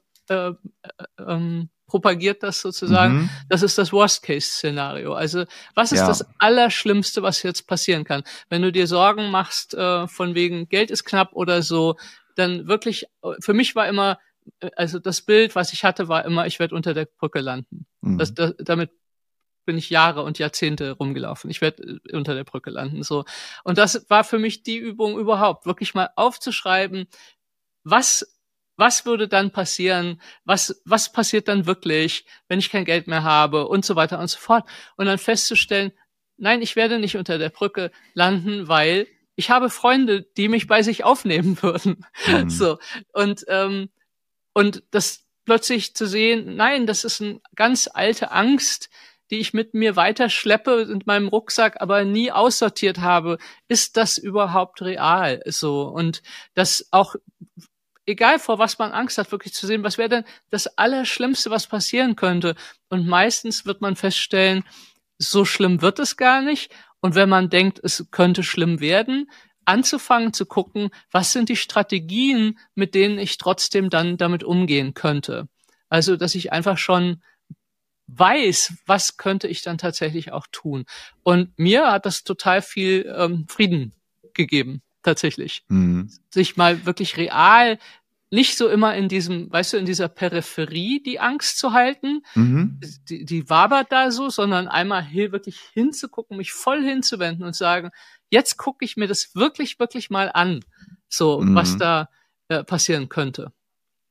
propagiert das sozusagen, das ist das Worst-Case-Szenario. Also was ist das Allerschlimmste, was jetzt passieren kann? Wenn du dir Sorgen machst, von wegen Geld ist knapp oder so, dann wirklich, für mich war immer, also das Bild, was ich hatte, war immer, ich werde unter der Brücke landen. Damit bin ich Jahre und Jahrzehnte rumgelaufen. Ich werde unter der Brücke landen. So. Und das war für mich die Übung überhaupt, wirklich mal aufzuschreiben, was würde dann passieren, was passiert dann wirklich, wenn ich kein Geld mehr habe und so weiter und so fort. Und dann festzustellen, nein, ich werde nicht unter der Brücke landen, weil ich habe Freunde, die mich bei sich aufnehmen würden. So. Und das plötzlich zu sehen, nein, das ist eine ganz alte Angst, die ich mit mir weiter schleppe in meinem Rucksack, aber nie aussortiert habe. Ist das überhaupt real? So. Und das auch, egal vor was man Angst hat, wirklich zu sehen, was wäre denn das Allerschlimmste, was passieren könnte? Und meistens wird man feststellen, so schlimm wird es gar nicht. Und wenn man denkt, es könnte schlimm werden, anzufangen zu gucken, was sind die Strategien, mit denen ich trotzdem dann damit umgehen könnte. Also, dass ich einfach schon weiß, was könnte ich dann tatsächlich auch tun. Und mir hat das total viel Frieden gegeben, tatsächlich. Sich mal wirklich real, nicht so immer in diesem, weißt du, in dieser Peripherie die Angst zu halten, die wabert da so, sondern einmal hier wirklich hinzugucken, mich voll hinzuwenden und sagen, jetzt gucke ich mir das wirklich, wirklich mal an, so was da passieren könnte.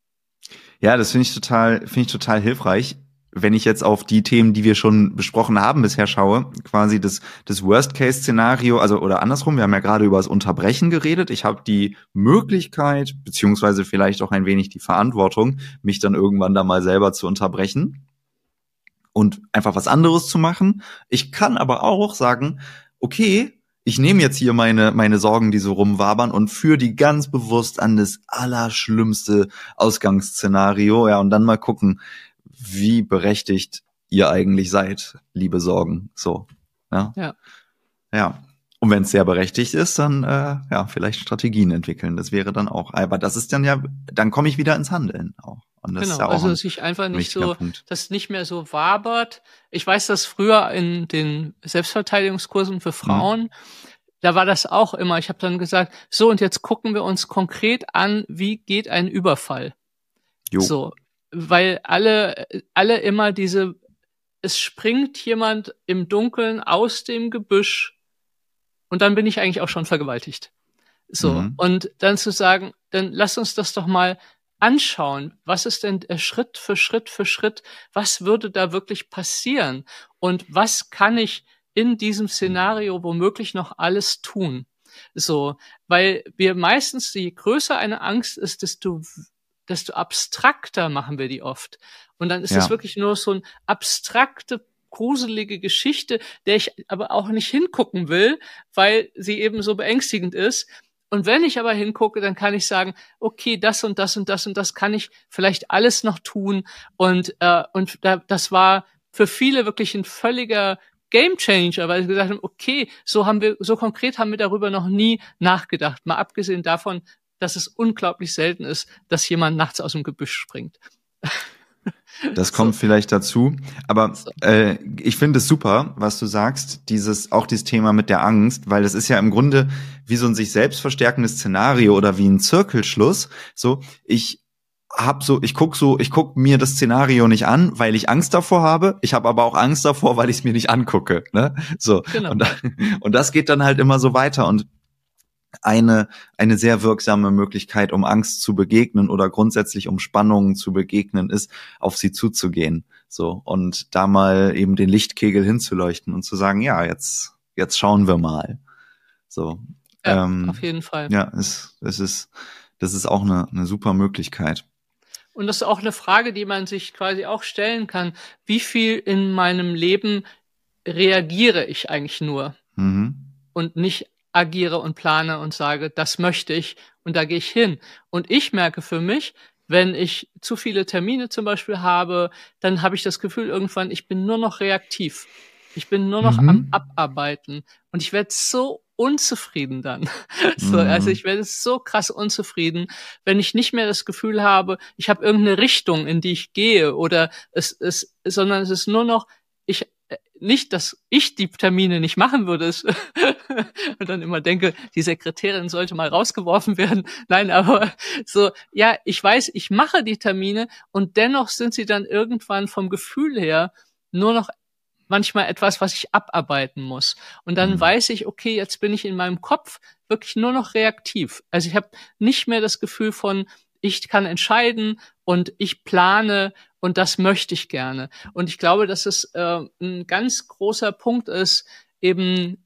Ja, das finde ich total hilfreich. Wenn ich jetzt auf die Themen, die wir schon besprochen haben bisher schaue, quasi das Worst-Case-Szenario, also oder andersrum, wir haben ja gerade über das Unterbrechen geredet. Ich habe die Möglichkeit, beziehungsweise vielleicht auch ein wenig die Verantwortung, mich dann irgendwann da mal selber zu unterbrechen und einfach was anderes zu machen. Ich kann aber auch sagen, okay, ich nehme jetzt hier meine Sorgen, die so rumwabern und führe die ganz bewusst an das allerschlimmste Ausgangsszenario, ja, und dann mal gucken, wie berechtigt ihr eigentlich seid, liebe Sorgen. So, ja. Ja. Ja. Und wenn es sehr berechtigt ist, dann ja, vielleicht Strategien entwickeln. Das wäre dann auch. Aber das ist dann ja, dann komme ich wieder ins Handeln auch. Und das Genau, ist ja auch also ein sich einfach nicht wichtiger so, Punkt. dass nicht mehr so wabert. Ich weiß, dass früher in den Selbstverteidigungskursen für Frauen, da war das auch immer, ich habe dann gesagt, so und jetzt gucken wir uns konkret an, wie geht ein Überfall. Jo. So, weil alle immer es springt jemand im Dunkeln aus dem Gebüsch und dann bin ich eigentlich auch schon vergewaltigt. So, und dann zu sagen, dann lass uns das doch mal anschauen, was ist denn Schritt für Schritt für Schritt, was würde da wirklich passieren und was kann ich in diesem Szenario womöglich noch alles tun? So, weil wir meistens, je größer eine Angst ist, desto abstrakter machen wir die oft. Und dann ist das wirklich nur so eine abstrakte, gruselige Geschichte, der ich aber auch nicht hingucken will, weil sie eben so beängstigend ist. Und wenn ich aber hingucke, dann kann ich sagen, okay, das und das und das und das kann ich vielleicht alles noch tun. Und das war für viele wirklich ein völliger Gamechanger, weil sie gesagt haben, okay, so konkret haben wir darüber noch nie nachgedacht. Mal abgesehen davon, dass es unglaublich selten ist, dass jemand nachts aus dem Gebüsch springt. Das kommt vielleicht dazu, aber ich finde es super, was du sagst, dieses Thema mit der Angst, weil das ist ja im Grunde wie so ein sich selbst verstärkendes Szenario oder wie ein Zirkelschluss. So, ich guck mir das Szenario nicht an, weil ich Angst davor habe. Ich habe aber auch Angst davor, weil ich es mir nicht angucke. Ne? So, genau. Und das geht dann halt immer so weiter und eine sehr wirksame Möglichkeit, um Angst zu begegnen oder grundsätzlich um Spannungen zu begegnen, ist, auf sie zuzugehen. So, und da mal eben den Lichtkegel hinzuleuchten und zu sagen, ja, jetzt schauen wir mal. So. Ja, auf jeden Fall. Ja, das ist auch eine super Möglichkeit. Und das ist auch eine Frage, die man sich quasi auch stellen kann. Wie viel in meinem Leben reagiere ich eigentlich nur? Und nicht agiere und plane und sage, das möchte ich und da gehe ich hin. Und ich merke für mich, wenn ich zu viele Termine zum Beispiel habe, dann habe ich das Gefühl irgendwann, ich bin nur noch reaktiv. Ich bin nur noch am Abarbeiten und ich werde so unzufrieden dann. Also ich werde so krass unzufrieden, wenn ich nicht mehr das Gefühl habe, ich habe irgendeine Richtung, in die ich gehe oder sondern es ist nur noch, nicht, dass ich die Termine nicht machen würde und dann immer denke, die Sekretärin sollte mal rausgeworfen werden. Nein, aber so, ja, ich weiß, ich mache die Termine und dennoch sind sie dann irgendwann vom Gefühl her nur noch manchmal etwas, was ich abarbeiten muss. Und dann weiß ich, okay, jetzt bin ich in meinem Kopf wirklich nur noch reaktiv. Also ich habe nicht mehr das Gefühl von, ich kann entscheiden und ich plane und das möchte ich gerne. Und ich glaube, dass es ein ganz großer Punkt ist, eben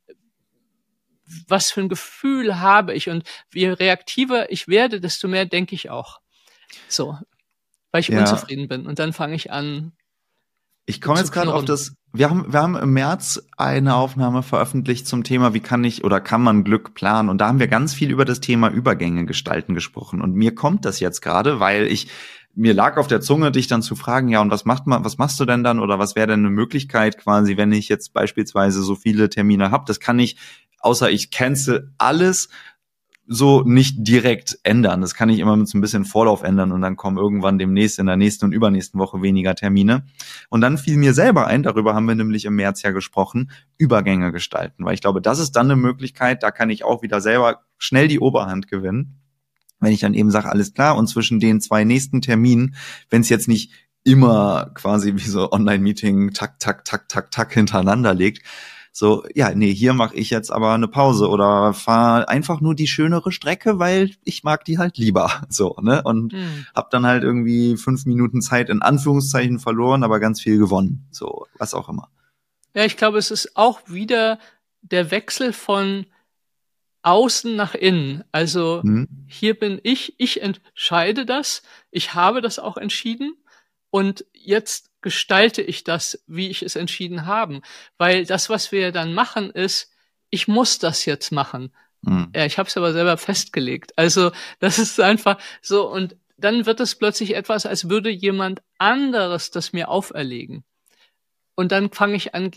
was für ein Gefühl habe ich. Und je reaktiver ich werde, desto mehr denke ich auch. So, weil ich unzufrieden bin. Und dann fange ich an. Ich komme jetzt gerade auf das, wir haben im März eine Aufnahme veröffentlicht zum Thema, wie kann man Glück planen? Und da haben wir ganz viel über das Thema Übergänge gestalten gesprochen. Und mir kommt das jetzt gerade, weil mir lag auf der Zunge, dich dann zu fragen, ja, und was machst du denn dann? Oder was wäre denn eine Möglichkeit quasi, wenn ich jetzt beispielsweise so viele Termine habe? Das kann ich, außer ich cancel alles, so nicht direkt ändern. Das kann ich immer mit so ein bisschen Vorlauf ändern und dann kommen irgendwann demnächst in der nächsten und übernächsten Woche weniger Termine. Und dann fiel mir selber ein, darüber haben wir nämlich im März ja gesprochen, Übergänge gestalten. Weil ich glaube, das ist dann eine Möglichkeit, da kann ich auch wieder selber schnell die Oberhand gewinnen. Wenn ich dann eben sage, alles klar, und zwischen den 2 nächsten Terminen, wenn es jetzt nicht immer quasi wie so Online-Meeting tak hintereinander liegt, So, ja, nee, hier mache ich jetzt aber eine Pause oder fahre einfach nur die schönere Strecke, weil ich mag die halt lieber, so, ne? Und hab dann halt irgendwie 5 Minuten Zeit in Anführungszeichen verloren, aber ganz viel gewonnen, so, was auch immer. Ja, ich glaube, es ist auch wieder der Wechsel von außen nach innen. Also hier bin ich entscheide das, ich habe das auch entschieden und jetzt gestalte ich das, wie ich es entschieden habe. Weil das, was wir dann machen, ist, ich muss das jetzt machen. Ja, ich habe es aber selber festgelegt. Also das ist einfach so und dann wird es plötzlich etwas, als würde jemand anderes das mir auferlegen. Und dann fange ich an,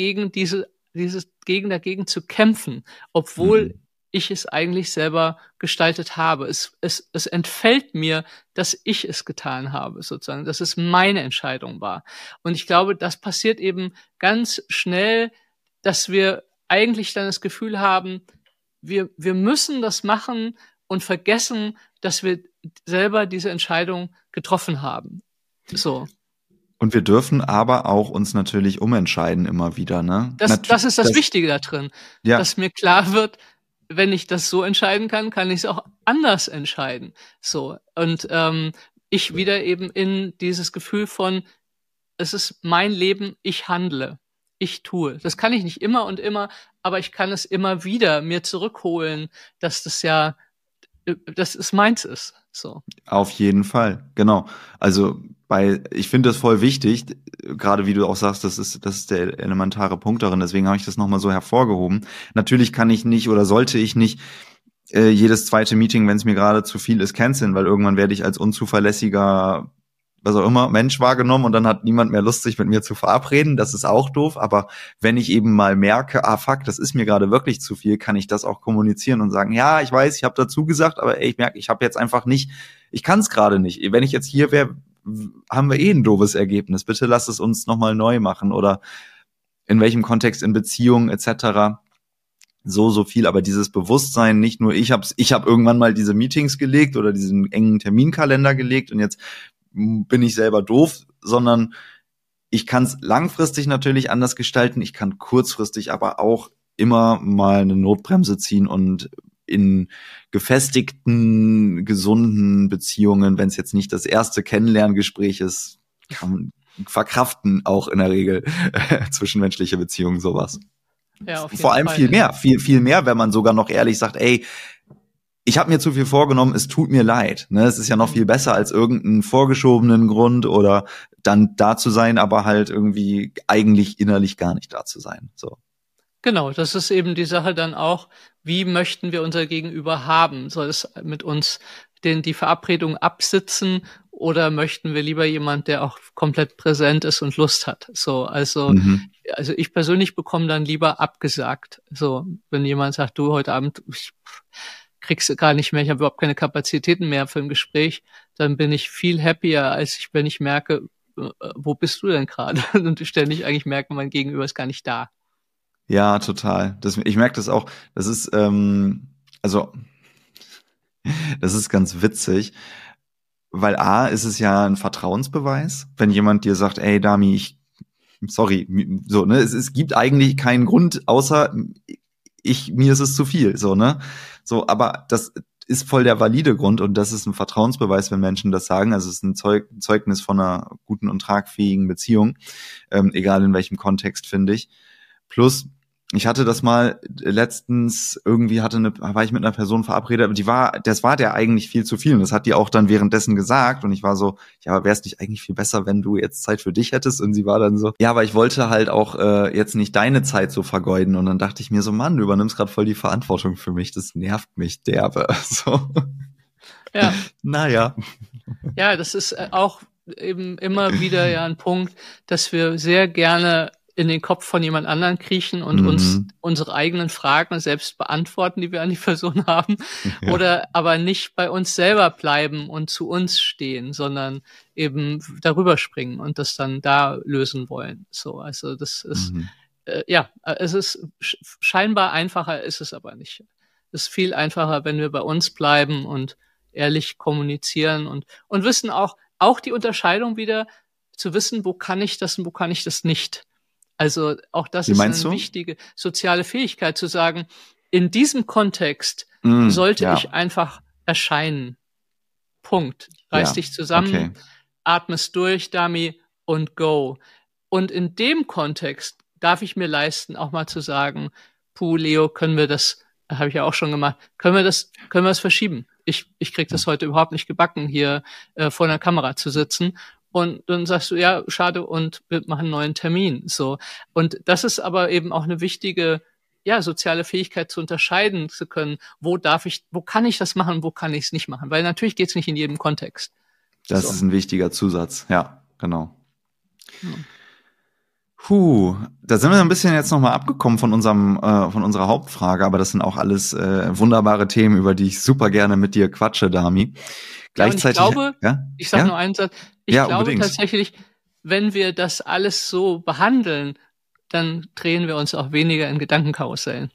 dagegen zu kämpfen, obwohl ich es eigentlich selber gestaltet habe. Es entfällt mir, dass ich es getan habe, sozusagen, dass es meine Entscheidung war. Und ich glaube, das passiert eben ganz schnell, dass wir eigentlich dann das Gefühl haben, wir müssen das machen und vergessen, dass wir selber diese Entscheidung getroffen haben. So. Und wir dürfen aber auch uns natürlich umentscheiden immer wieder, ne? Das ist das Wichtige da drin, ja. Dass mir klar wird, wenn ich das so entscheiden kann ich es auch anders entscheiden. So. Und ich wieder eben in dieses Gefühl von, es ist mein Leben, ich handle, ich tue. Das kann ich nicht immer und immer, aber ich kann es immer wieder mir zurückholen, dass es meins ist. So. Auf jeden Fall, genau. Also ich finde das voll wichtig, gerade wie du auch sagst, das ist der elementare Punkt darin, deswegen habe ich das nochmal so hervorgehoben. Natürlich kann ich nicht oder sollte ich nicht jedes zweite Meeting, wenn es mir gerade zu viel ist, canceln, weil irgendwann werde ich als unzuverlässiger, was auch immer, Mensch wahrgenommen und dann hat niemand mehr Lust, sich mit mir zu verabreden. Das ist auch doof, aber wenn ich eben mal merke, fuck, das ist mir gerade wirklich zu viel, kann ich das auch kommunizieren und sagen, ja, ich weiß, ich habe dazu gesagt, aber ich merke, ich habe jetzt einfach nicht, ich kann es gerade nicht. Wenn ich jetzt hier wäre, haben wir ein doofes Ergebnis. Bitte lasst es uns nochmal neu machen oder in welchem Kontext, in Beziehungen etc., so viel, aber dieses Bewusstsein, nicht nur ich habe irgendwann mal diese Meetings gelegt oder diesen engen Terminkalender gelegt und jetzt bin ich selber doof, sondern ich kann es langfristig natürlich anders gestalten, ich kann kurzfristig aber auch immer mal eine Notbremse ziehen und in gefestigten, gesunden Beziehungen, wenn es jetzt nicht das erste Kennenlerngespräch ist, verkraften auch in der Regel zwischenmenschliche Beziehungen sowas. Ja, auf jeden Vor allem Fall. viel mehr, wenn man sogar noch ehrlich sagt, ey, ich habe mir zu viel vorgenommen, es tut mir leid. Ne? Es ist ja noch viel besser als irgendeinen vorgeschobenen Grund oder dann da zu sein, aber halt irgendwie eigentlich innerlich gar nicht da zu sein. So. Genau, das ist eben die Sache dann auch, wie möchten wir unser Gegenüber haben? Soll es mit uns die Verabredung absitzen oder möchten wir lieber jemand, der auch komplett präsent ist und Lust hat? So, also ich persönlich bekomme dann lieber abgesagt. So, wenn jemand sagt, du, heute Abend, ich kriegst du gar nicht mehr, ich habe überhaupt keine Kapazitäten mehr für ein Gespräch, dann bin ich viel happier, wenn ich merke, wo bist du denn gerade? Und ich ständig eigentlich merke, mein Gegenüber ist gar nicht da. Ja, total. Ich merke das auch. Das ist, das ist ganz witzig, weil ist es ja ein Vertrauensbeweis, wenn jemand dir sagt, ey, Dami, sorry, so, ne, es gibt eigentlich keinen Grund, außer mir ist es zu viel, so, ne, so, aber das ist voll der valide Grund und das ist ein Vertrauensbeweis, wenn Menschen das sagen, also es ist ein Zeugnis von einer guten und tragfähigen Beziehung, egal in welchem Kontext, finde ich. Plus, ich hatte das mal letztens, irgendwie war ich mit einer Person verabredet, aber das war der eigentlich viel zu viel. Und das hat die auch dann währenddessen gesagt. Und ich war so, ja, aber wäre es nicht eigentlich viel besser, wenn du jetzt Zeit für dich hättest? Und sie war dann so, ja, aber ich wollte halt auch jetzt nicht deine Zeit so vergeuden. Und dann dachte ich mir so, Mann, du übernimmst gerade voll die Verantwortung für mich. Das nervt mich derbe. So. Ja. Naja. Ja, das ist auch eben immer wieder ja ein Punkt, dass wir sehr gerne in den Kopf von jemand anderen kriechen und uns unsere eigenen Fragen selbst beantworten, die wir an die Person haben, oder aber nicht bei uns selber bleiben und zu uns stehen, sondern eben darüber springen und das dann da lösen wollen. So, also das ist es ist scheinbar einfacher, ist es aber nicht. Es ist viel einfacher, wenn wir bei uns bleiben und ehrlich kommunizieren und wissen auch die Unterscheidung wieder zu wissen, wo kann ich das und wo kann ich das nicht. Also auch das Wie ist meinst eine du? wichtige soziale Fähigkeit zu sagen, in diesem Kontext sollte ich einfach erscheinen. Punkt. Reiß dich zusammen, Okay. atmest durch, Dummy, und go. Und in dem Kontext darf ich mir leisten, auch mal zu sagen, puh, Leo, können wir das, habe ich ja auch schon gemacht, können wir das verschieben? Ich krieg das heute überhaupt nicht gebacken, hier vor einer Kamera zu sitzen. Und dann sagst du, ja, schade, und wir machen einen neuen Termin. So. Und das ist aber eben auch eine wichtige, ja, soziale Fähigkeit zu unterscheiden zu können, wo kann ich das machen, wo kann ich es nicht machen? Weil natürlich geht es nicht in jedem Kontext. Das So. ist ein wichtiger Zusatz. Ja, genau. Ja. Da sind wir ein bisschen jetzt nochmal abgekommen von unserer Hauptfrage, aber das sind auch alles wunderbare Themen, über die ich super gerne mit dir quatsche, Dami. Gleichzeitig, ja, und ich glaube, ich sage ja? nur einen Satz, ich glaube unbedingt. tatsächlich, wenn wir das alles so behandeln, dann drehen wir uns auch weniger in Gedankenkarussellen.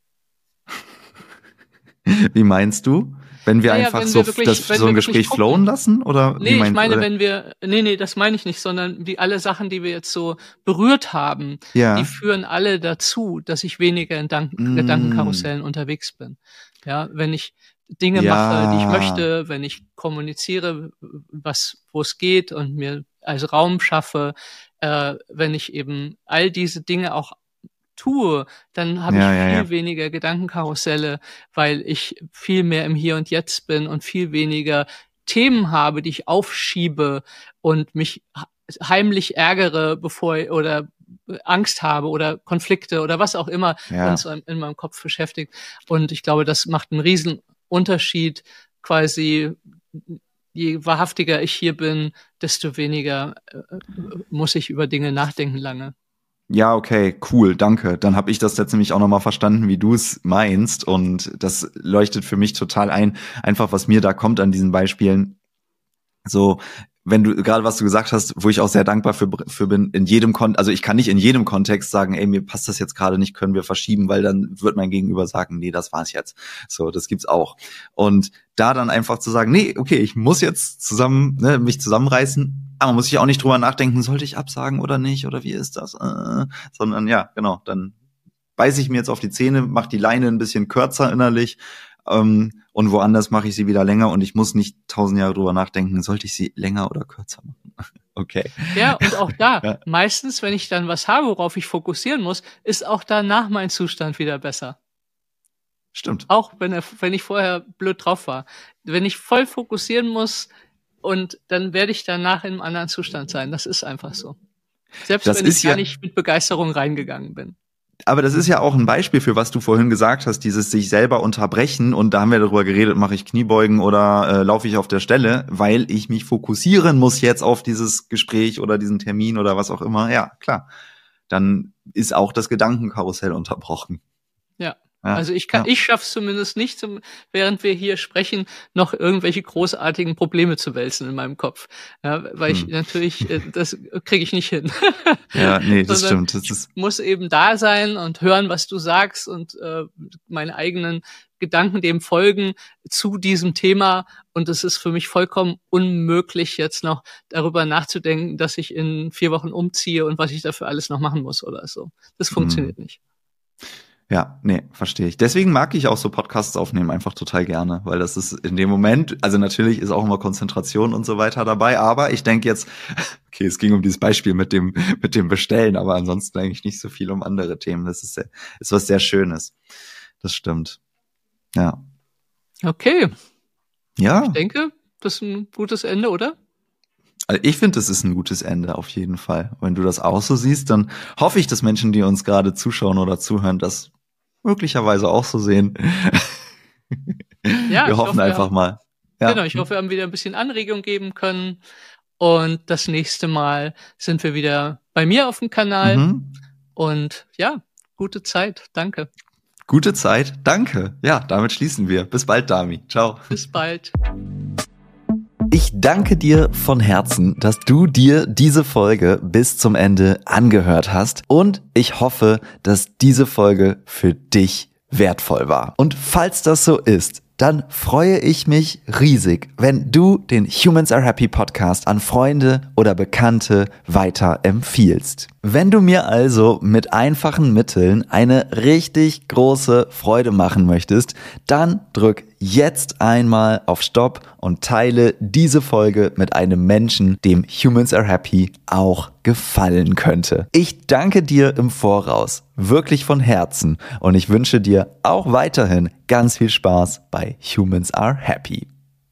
Wie meinst du? Wenn wir einfach wenn so, wir wirklich, so ein Gespräch flowen lassen? Oder Nee, wie ich meine, oder? wenn wir, nee, das meine ich nicht, sondern alle Sachen, die wir jetzt so berührt haben, Ja. die führen alle dazu, dass ich weniger in Gedankenkarussellen unterwegs bin. Ja, wenn ich Dinge mache, die ich möchte, wenn ich kommuniziere, wo es geht und mir also Raum schaffe, wenn ich eben all diese Dinge auch tue, dann habe ich viel weniger Gedankenkarusselle, weil ich viel mehr im Hier und Jetzt bin und viel weniger Themen habe, die ich aufschiebe und mich heimlich ärgere, oder Angst habe oder Konflikte oder was auch immer uns in meinem Kopf beschäftigt. Und ich glaube, das macht einen riesen Unterschied. Quasi, je wahrhaftiger ich hier bin, desto weniger muss ich über Dinge nachdenken lange. Ja, okay, cool, danke. Dann habe ich das jetzt nämlich auch nochmal verstanden, wie du es meinst. Und das leuchtet für mich total ein. Einfach, was mir da kommt an diesen Beispielen. So, wenn du gerade was du gesagt hast, wo ich auch sehr dankbar für bin, also ich kann nicht in jedem Kontext sagen, ey, mir passt das jetzt gerade nicht, können wir verschieben, weil dann wird mein Gegenüber sagen, nee, das war's jetzt. So, das gibt's auch. Und da dann einfach zu sagen, nee, okay, ich muss jetzt mich zusammenreißen, aber muss ich auch nicht drüber nachdenken, sollte ich absagen oder nicht, oder wie ist das? Sondern ja, genau, dann beiß ich mir jetzt auf die Zähne, mach die Leine ein bisschen kürzer innerlich, und woanders mache ich sie wieder länger und ich muss nicht 1000 Jahre drüber nachdenken, sollte ich sie länger oder kürzer machen. Okay. Ja, und auch da, meistens, wenn ich dann was habe, worauf ich fokussieren muss, ist auch danach mein Zustand wieder besser. Stimmt. Auch wenn ich vorher blöd drauf war. Wenn ich voll fokussieren muss, und dann werde ich danach in einem anderen Zustand sein. Das ist einfach so. Selbst wenn ich gar nicht mit Begeisterung reingegangen bin. Aber das ist ja auch ein Beispiel für was du vorhin gesagt hast, dieses sich selber unterbrechen. Und da haben wir darüber geredet, mache ich Kniebeugen oder laufe ich auf der Stelle, weil ich mich fokussieren muss jetzt auf dieses Gespräch oder diesen Termin oder was auch immer. Ja, klar. Dann ist auch das Gedankenkarussell unterbrochen. Ja. Also ich schaffe es zumindest nicht, während wir hier sprechen, noch irgendwelche großartigen Probleme zu wälzen in meinem Kopf. Ja, weil ich natürlich, das kriege ich nicht hin. Ja, nee, das stimmt. Ich muss eben da sein und hören, was du sagst und meine eigenen Gedanken dem folgen zu diesem Thema. Und es ist für mich vollkommen unmöglich, jetzt noch darüber nachzudenken, dass ich in 4 Wochen umziehe und was ich dafür alles noch machen muss oder so. Das funktioniert nicht. Ja, nee, verstehe ich. Deswegen mag ich auch so Podcasts aufnehmen einfach total gerne, weil das ist in dem Moment, also natürlich ist auch immer Konzentration und so weiter dabei, aber ich denke jetzt, okay, es ging um dieses Beispiel mit dem Bestellen, aber ansonsten eigentlich nicht so viel um andere Themen. Das ist was sehr Schönes. Das stimmt. Ja. Okay. Ja. Ich denke, das ist ein gutes Ende, oder? Also ich finde, das ist ein gutes Ende auf jeden Fall. Wenn du das auch so siehst, dann hoffe ich, dass Menschen, die uns gerade zuschauen oder zuhören, das möglicherweise auch so sehen. Ja, wir hoffen einfach mal. Ja. Genau, ich hoffe, wir haben wieder ein bisschen Anregung geben können. Und das nächste Mal sind wir wieder bei mir auf dem Kanal. Und ja, gute Zeit. Danke. Gute Zeit. Danke. Ja, damit schließen wir. Bis bald, Dami. Ciao. Bis bald. Ich danke dir von Herzen, dass du dir diese Folge bis zum Ende angehört hast und ich hoffe, dass diese Folge für dich wertvoll war. Und falls das so ist, dann freue ich mich riesig, wenn du den Humans Are Happy Podcast an Freunde oder Bekannte weiterempfiehlst. Wenn du mir also mit einfachen Mitteln eine richtig große Freude machen möchtest, dann drück jetzt einmal auf Stopp und teile diese Folge mit einem Menschen, dem Humans Are Happy auch gefallen könnte. Ich danke dir im Voraus, wirklich von Herzen, und ich wünsche dir auch weiterhin ganz viel Spaß bei Humans Are Happy.